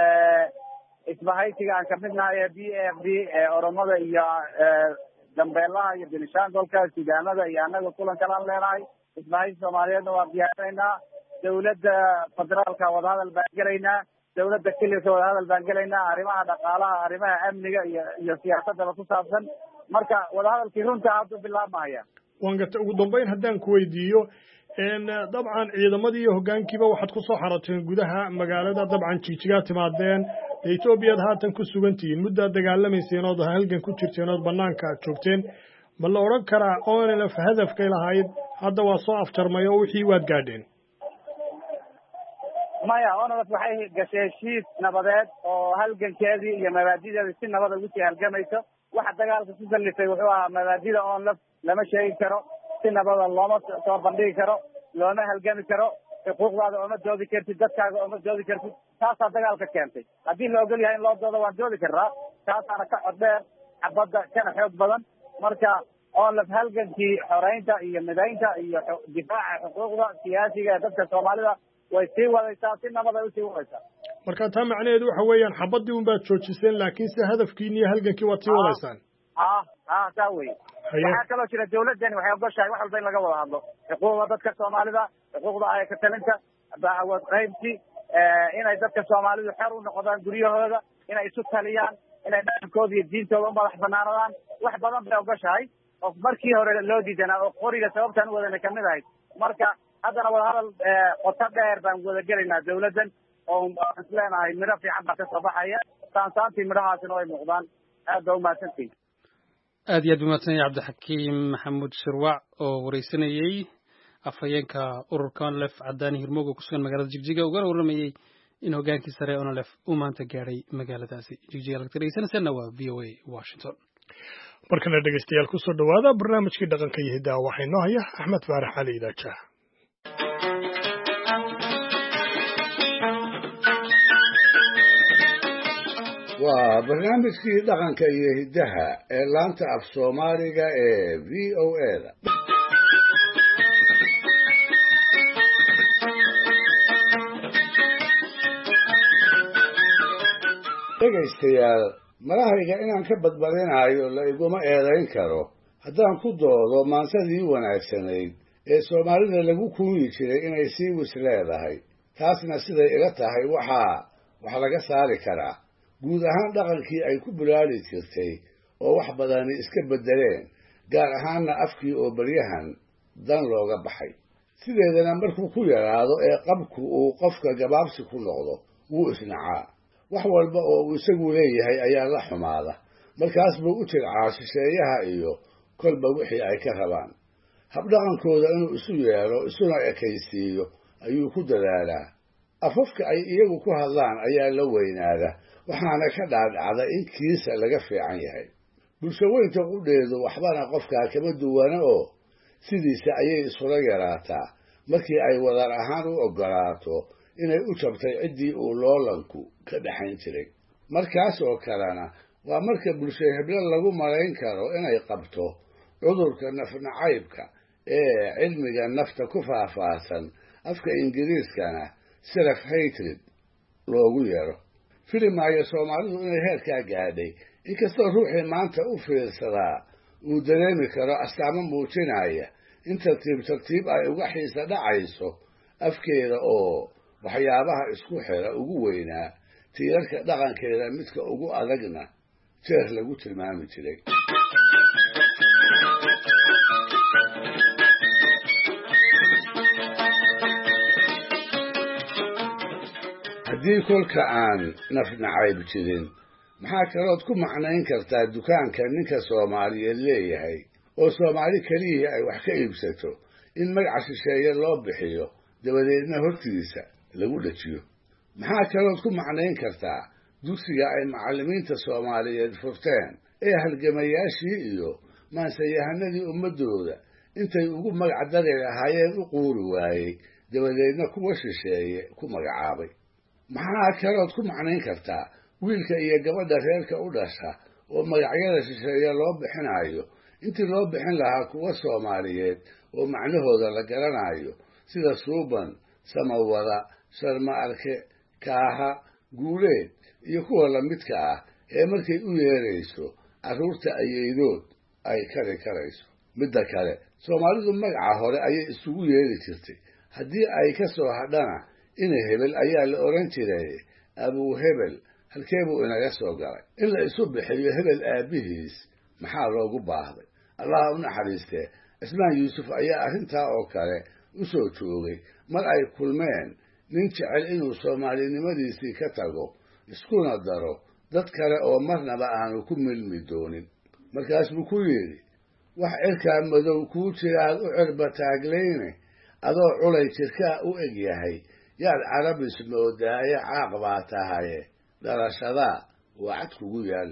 isbahaysiga aan ka midnahay ee B A F D ee Oromada iyo dambeelaha iyo Benishangoolka Suudaanada iyo annaga kulan kala leenahay isbahaysiga Soomaaliyeedna waan diyaarinaynaa dawladda federaalka wadahadal baan gelaynaa dawladda kiliska wadahadal baan gelaynaa arrimaha dhaqaalaha arrimaha amniga iyo iyo siyaasadda ku saabsan marka wadahadalkii runta hadda bilaabmaya waan gartay ugu dambeyn haddaan ku weydiiyo dabcan ciidamadii iyo hoggaankiiba waxaad ku soo xarateen gudaha magaalada dabcan jigjigaa timaadeen Ethiopia haatan ku sugan tihiin muddo dagaalamayseen oo halgan ku jirteen oo banaanka joogteen ma la oran karaa O N L F hadafkay lahayd hadda waa soo afjarmay oo wixii waad gaadheen maya O N L F waxay gashay heshiis nabadeed oo halgankeedii iyo mabaadideedii si nabad ugu sii halgamayso waxa dagaalka ku sallifay wuxuu ahaa mabaadida O N L F lama sheegi karo si nabada looma soo bandhigi karo looma halgami karo xuquuqdaada ooma doodi kartid dadkaaga ooma doodi kartid taasaa dagaalka keentay haddii la ogol yahay in loo doodo waan doodi karnaa taasaana ka cod dheer xabadda kana xoog badan marka O N L F halgankii xoreynta iyo midaynta iyo difaaca xuquuqda siyaasiga ee dadka Soomaalida way sii wadaysaa si nabad ay usii wadaysaa marka taa macnaheedu waxa weeyaan xabaddii un baad joojiseen laakiin se hadafkiin iyo halgankii waad sii wadaysaan ah ah taa wey waxaa kaloo jira dawladdani waxay ogoshahay wax walba in laga wada hadlo xuquuqda dadka Soomaalida xuquuqda ay ka talinta awood qaybsi inay dadka soomaalidu xer u noqdaan guryahooda, inay isu taliyaan, inay dhaqankooda iyo diintooda u madax banaanadaan. wax badan bay ogashahay oo markii hore loo diidanaa oo qoriga sababtaan u wadana kamid ahayd. marka haddana wadahadal qoto dheer baan wada gelaynaa dawladdan oo aan isleenahay midho fiican baa ka soo baxaya. saansaantii midhahaasina way muuqdaan. aad baa umahadsantihin. aad iyo aad umahadsan yahay cabdixakiim maxamuud shirwac oo wareysanayey afhayeenka ururka onlef cadaani hirmooga kusugan magaalada jigjiga ugana warramayey in hogaankii sare onlef uu maanta gaadhay magaaladaasi jigjiga lagta dhegeysanaysaana waa v o a washington. markana dhegeystayaal kusoo dhawaada barnaamijkii dhaqanka iyo hiddaha waxaa inoo haya axmed faarax cali idaajaah. waa barnaamijkii dhaqanka iyo hiddaha ee laanta af soomaaliga ee v o a da. dhegaystayaal malahayga inaan ka badbadinayo la iguma eedayn karo haddaan ku doodo maansadii wanaagsanayd ee soomaalida lagu kuuyi jiray inay sii wis leedahay. taasna siday ila tahay waxaa wax laga saari karaa guud ahaan dhaqankii ay ku bulaali jirtay oo wax badani iska beddeleen, gaar ahaanna afkii oo beryahan dan looga baxay. sideedana markuu ku yaraado ee qabku uu qofka gabaabsi ku noqdo wuu isnacaa. wax walba oo uu isagu leeyahay ayaa la xumaada. markaas buu u tircaa shisheeyaha iyo kolba wixii ay ka rabaan. habdhaqankooda inuu isu yeelo isuna ekaysiiyo ayuu ku dadaalaa. afafka ay iyagu ku hadlaan ayaa la weynaada, waxaana ka dhaadhacda in kiisa laga fiican yahay. bulshaweynta qudheedu waxbana qofkaa kama duwana oo sidiisa ayay isula yaraataa markii ay wadar ahaan u oggolaato inay u jabtay ciddii uu loolanku ka dhaxayn jiray. markaas oo kalena waa marka bulsho heblo lagu malayn karo inay qabto cudurka nafnacaybka ee cilmiga nafta ku faahfaahsan, afka ingiriiskana self hatred loogu yeero. filimaayo soomaalidu inay heerkaa gaadhay, inkastoo ruuxii maanta u fiirsadaa uu dareemi karo astaamo muujinaya in tartiib tartiib ay uga xiisa dhacayso afkeeda oo waxyaabaha isku xira ugu weynaa tiirarka dhaqankeeda midka ugu adagna jeer lagu tilmaami jiray. haddii kolka aan nafnacayb jirin, maxaa kalood ku macnayn kartaa dukaanka ninka soomaaliyeed leeyahay oo soomaali keliyihii ay wax ka iibsato in magaca shisheeye loo bixiyo dabadeedna hortiisa lagu dhajiyo? maxaa kalood ku macnayn kartaa dugsiga ay macallimiinta soomaaliyeed furteen ee halgamayaashii iyo maansayahanadii ummaddooda intay ugu magac dari lahaayeen u quuri waayey, dabadeedna kuwa shisheeye ku magacaabay? maxaa kalood ku macnayn kartaa wiilka iyo gabadha reerka u dhasha oo magacyada shisheeye loo bixinayo intii loo bixin lahaa kuwa soomaaliyeed oo macnahooda la garanayo, sida suuban, samawada, sharma arke, kaaha, guuleed iyo kuwa lamidka ah ee markay u yeerayso carruurta ayeydood ay kari karayso. midda kale, soomaalidu magaca hore ayay isugu yeeri jirtay. haddii ay ka soo hadhana ina hebel ayaa la oran jiray. abuu hebel halkee buu inaga soo galay? in la isu bixiyo hebel aabbihiis maxaa loogu baahday? allaha u naxariistee, cismaan yuusuf ayaa arrintaa oo kale u soo joogay mar ay kulmeen nin jecel inuu soomaalinimadiisii ka tago iskuna daro dad kale oo marnaba aanu ku milmi doonin. markaas buu ku yidhi, wax cirkaa madow kuu jiraad u cirba taagleyne, adoo culay jirkaa u eg yahay yaad carabis moodaaye caaq baa tahaye dhalashadaa waa cad kugu yaal.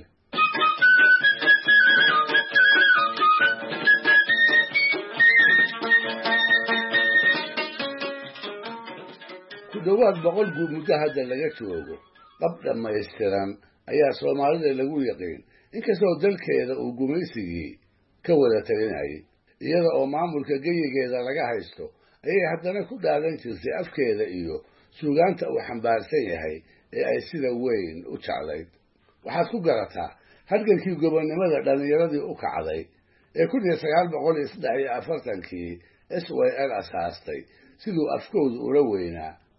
ku dhowaad boqol guu muddo hadda laga joogo, qab dhammaystiran ayaa soomaalida lagu yaqiin, inkastoo dalkeeda uu gumaysigii ka wada talinayay. iyada oo maamulka geyigeeda laga haysto ayay haddana ku dhaadan jirtay afkeeda iyo suugaanta uu xambaarsan yahay ee ay sida weyn u jeclayd. waxaad ku garataa halgankii gobonnimada dhallinyaradii u kacday ee kun iyo sagaal boqol iyo saddex iyo afartankii s y l asaastay siduu afkoodu ula weynaa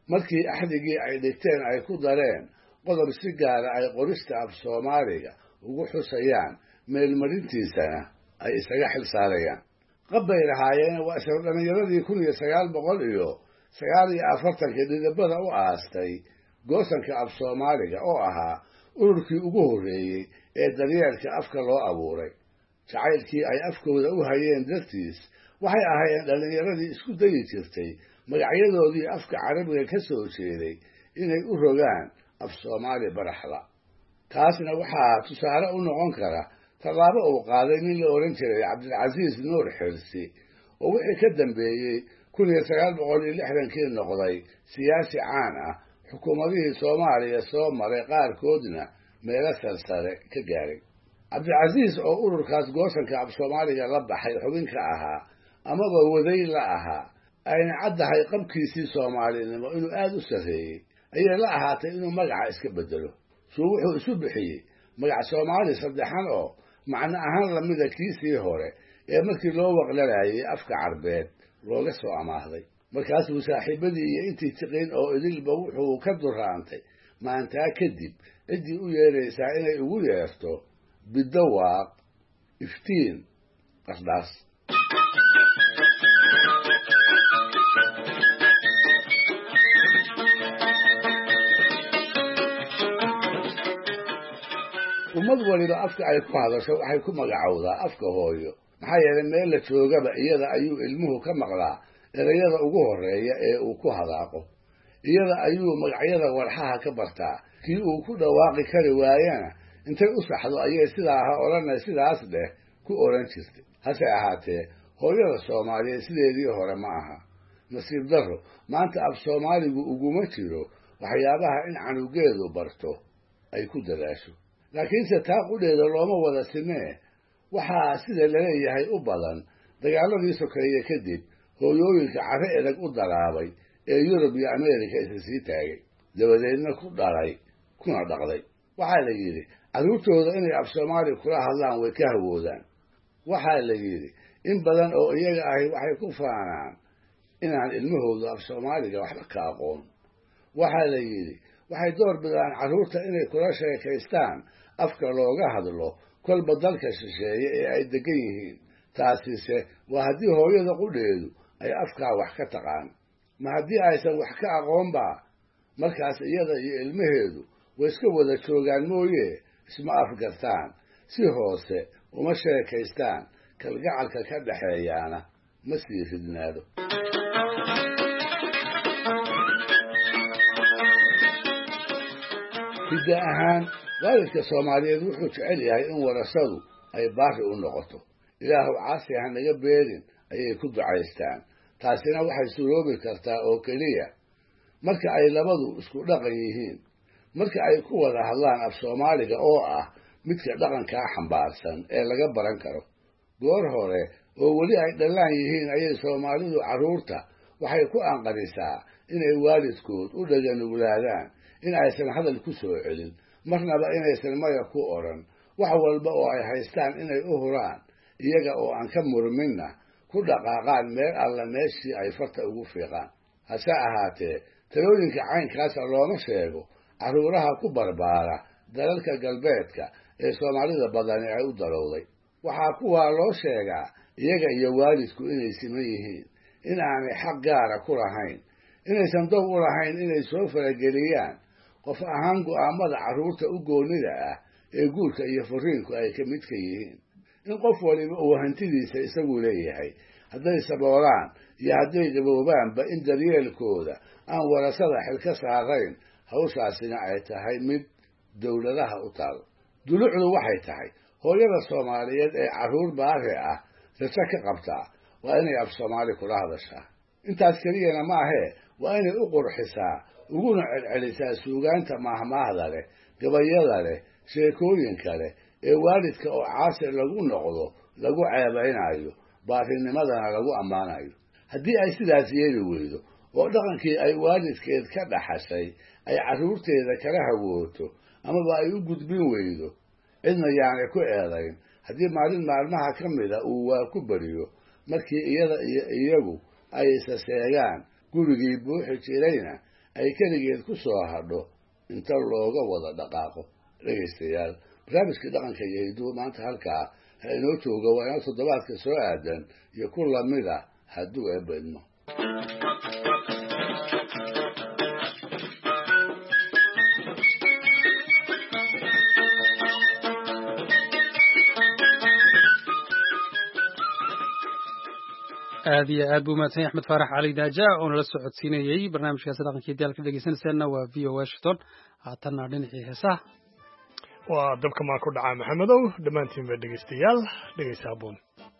markii axdigii ay dhigteen ay ku dareen qodob si gaara ay qorista af soomaaliga ugu xusayaan meelmarintiisana ay isaga xil saarayaan qab bay lahaayeen waa isla dhallinyaradii kun iyo sagaal boqol iyo sagaal iyo afartankii dhidibada u aastay goosanka af soomaaliga oo ahaa ururkii ugu horreeyey ee daryeelka afka loo abuuray jacaylkii ay afkooda u hayeen dartiis waxay ahaayeen dhallinyaradii isku dayi jirtay magacyadoodii afka carabiga ka soo jeeday inay u rogaan af soomaali baraxda taasna waxaa tusaale u noqon kara tallaabo uu qaaday nin la odhan jiray cabdilcasiis nuur xirsi oo wixii ka dambeeyey kun iyo sagaal boqol iyo lixdankii noqday siyaasi caan ah xukuumadihii soomaaliya soo maray qaarkoodna meelo sarsare ka gaaray cabdilcasiis oo ururkaas goosanka af soomaaliga la baxay xubin ka ahaa amaba waday la ahaa ayna caddahay qabkiisii soomaalinimo inuu aada u sarreeyey ayay la ahaatay inuu magaca iska beddelo suu wuxuu isu bixiyey magac soomaali saddexan oo macno ahaan lamida kiisii hore ee markii loo waqlalayay afka carbeed looga soo amaahday markaasuu saaxiibadii iyo intii tiqiin oo idilba wuxuu ka duraantay maantaa kadib ciddii u yeeraysaa inay ugu yeerto bidawaaq iftiin qardhaas ummad waliba afka ay ku hadasho waxay ku magacowdaa afka hooyo maxaa yeelay meel la joogaba iyada ayuu ilmuhu ka maqlaa erayada ugu horreeya ee uu ku hadaaqo iyada ayuu magacyada walxaha ka bartaa kii uu ku dhawaaqi kari waayana intay u saxdo ayay sidaa ha odhanay sidaas dheh ku odhan jirtay hase ahaatee hooyada soomaaliyeed sideedii hore ma aha nasiib darro maanta af soomaaligu uguma jiro waxyaabaha in canugeedu barto ay ku dadaasho laakiinse taa qudheeda looma wada simee waxaa sida laleeyahay u badan dagaaladii sokeeye kadib hooyooyinka carre edag u dalaabay ee yurub iyo ameerika isa sii taagay dabadeedna ku dhalay kuna dhaqday waxaa la yidhi carruurtooda inay af soomaali kula hadlaan way ka hawoodaan waxaa la yidhi in badan oo iyaga ahi waxay ku faanaan inaan ilmahoodu af soomaaliga waxba ka aqoon waxaa la yidhi waxay door bidaan carruurta inay kula sheekaystaan afka looga hadlo kolba dalka shisheeye ee ay degan yihiin taasise waa haddii hooyada qudheedu ay afkaa wax ka taqaan ma haddii aysan wax ka aqoonbaa markaas iyada iyo ilmaheedu way iska wada joogaan mooye isma afgartaan si hoose uma sheekaystaan kalgacalka ka dhaxeeyaana ma sii ridnaado hidda ahaan waalidka soomaaliyeed wuxuu jecel yahay in warasadu ay baari u noqoto ilaahu caasi ha naga beerin ayay ku ducaystaan taasina waxay suroobi kartaa oo keliya marka ay labadu isku dhaqan yihiin marka ay ku wada hadlaan af soomaaliga oo ah midka dhaqankaa xambaarsan ee laga baran karo goor hore oo weli ay dhallaan yihiin ayay soomaalidu carruurta waxay ku anqarisaa inay waalidkood u dhaganuglaadaan in aysan hadal ku soo celin marnaba inaysan maya ku odhan wax walba oo ay haystaan inay u huraan iyaga oo aan ka murminna ku dhaqaaqaan meel alla meeshii ay farta ugu fiiqaan hase ahaatee talooyinka caynkaasa looma sheego carruuraha ku barbaara dalalka galbeedka ee soomaalida badani ay u dalowday waxaa kuwaa loo sheegaa iyaga iyo waalidku inay siman yihiin in aanay xaq gaara ku lahayn inaysan dow u lahayn inay soo farageliyaan qof ahaan go'aamada carruurta u goonnida ah ee guurka iyo furiinku ay ka midka yihiin in qof waliba uu hantidiisa isagu leeyahay hadday saboolaan iyo hadday gaboobaanba in daryeelkooda aan warasada xil ka saarayn hawshaasina ay tahay mid dowladaha u taal dulucdu waxay tahay hooyada soomaaliyeed ee carruur baari ah rajo ka qabtaa waa inay af soomaali kula hadashaa intaas keliyana maahee waa inay u qurxisaa uguna celcelisaa suugaanta mahmaahda leh gabayada leh sheekooyinka leh ee waalidka oo caasi lagu noqdo lagu ceebaynayo baarinimadana lagu ammaanayo haddii ay sidaas yeeli weydo oo dhaqankii ay waalidkeed ka dhaxashay ay carruurteeda kala hawooto amaba ay u gudbin weydo cidna yaanay ku eedayn haddii maalin maalmaha ka mida uu waa ku beriyo markii iyada iyo iyagu ay isa seegaan gurigii buuxi jirayna ay keligeed ku soo hadho inta looga wada dhaqaaqo. dhegaystayaal barnaamijkii dhaqanka iyo hidduu maanta halkaa ha inoo jooga waa inoo toddobaadka soo aadan iyo ku lamid ah hadduu eebba idmo. aad iyo aad buu mahadsan axmed faarax cali daaja oo nala soo codsiinayey barnaamijkaasi dhaqankii diyaalka dhegeysanaysaana waa v o washington haatanna dhinacii heesaha waa dabka maa ku dhacaa maxamedow dhammaantiinba dhegaystayaal dhegaysa aboon.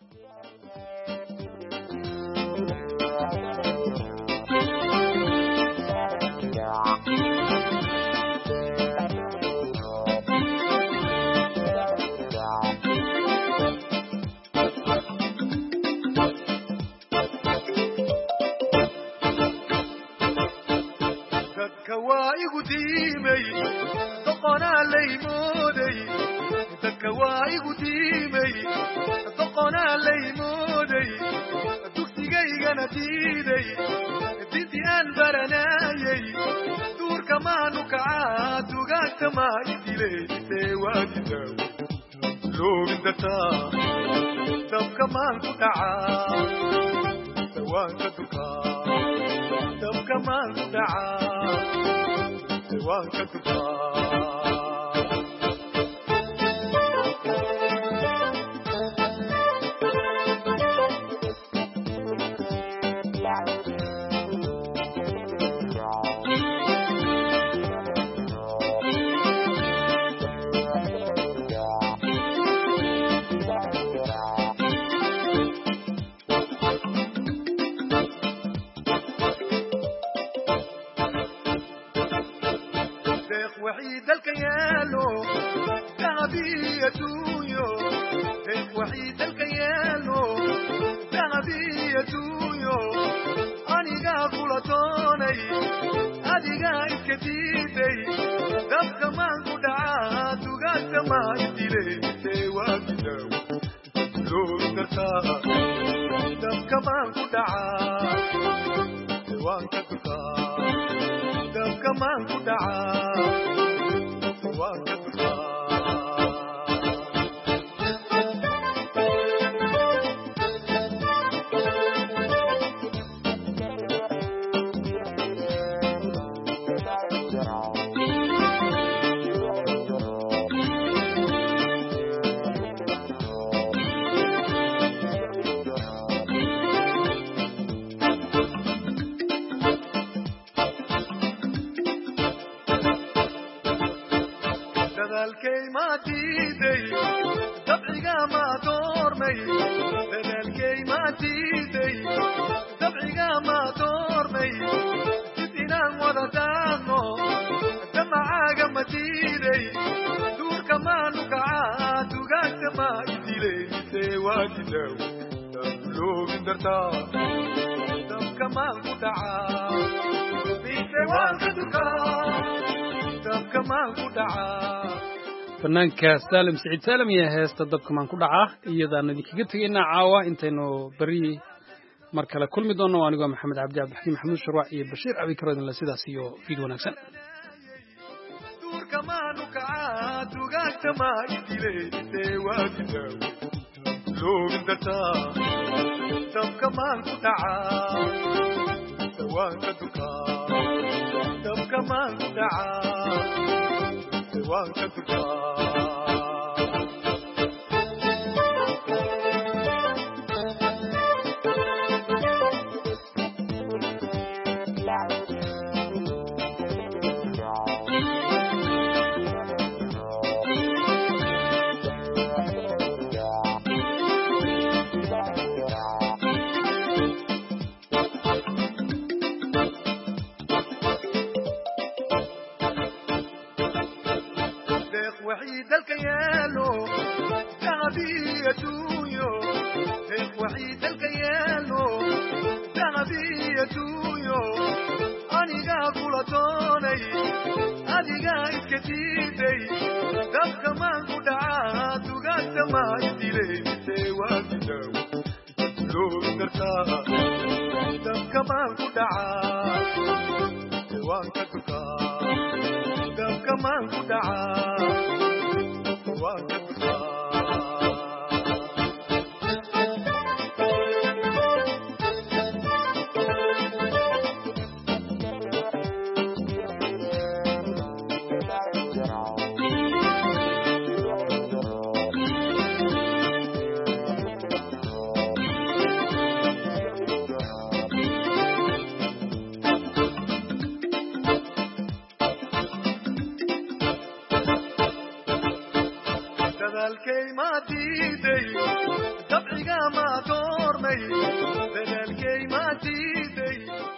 fanaanka saalim siciid saalam iyo heesta dabka maan ku dhacaa iyadaan idinkaga tegaynaa caawa intaynu beri mar kale kulmi doonno anigoo maxamed cabdi cabdixakiim maxamuud sharwac iyo bashiir abikaro idinle sidaas iyo fiid wanaagsan. waan ka tukaa gabkamaan ku dhacaa waan ka tukaa dadaalkay ma diiday dabciga ma doormay dadaalkay ma diiday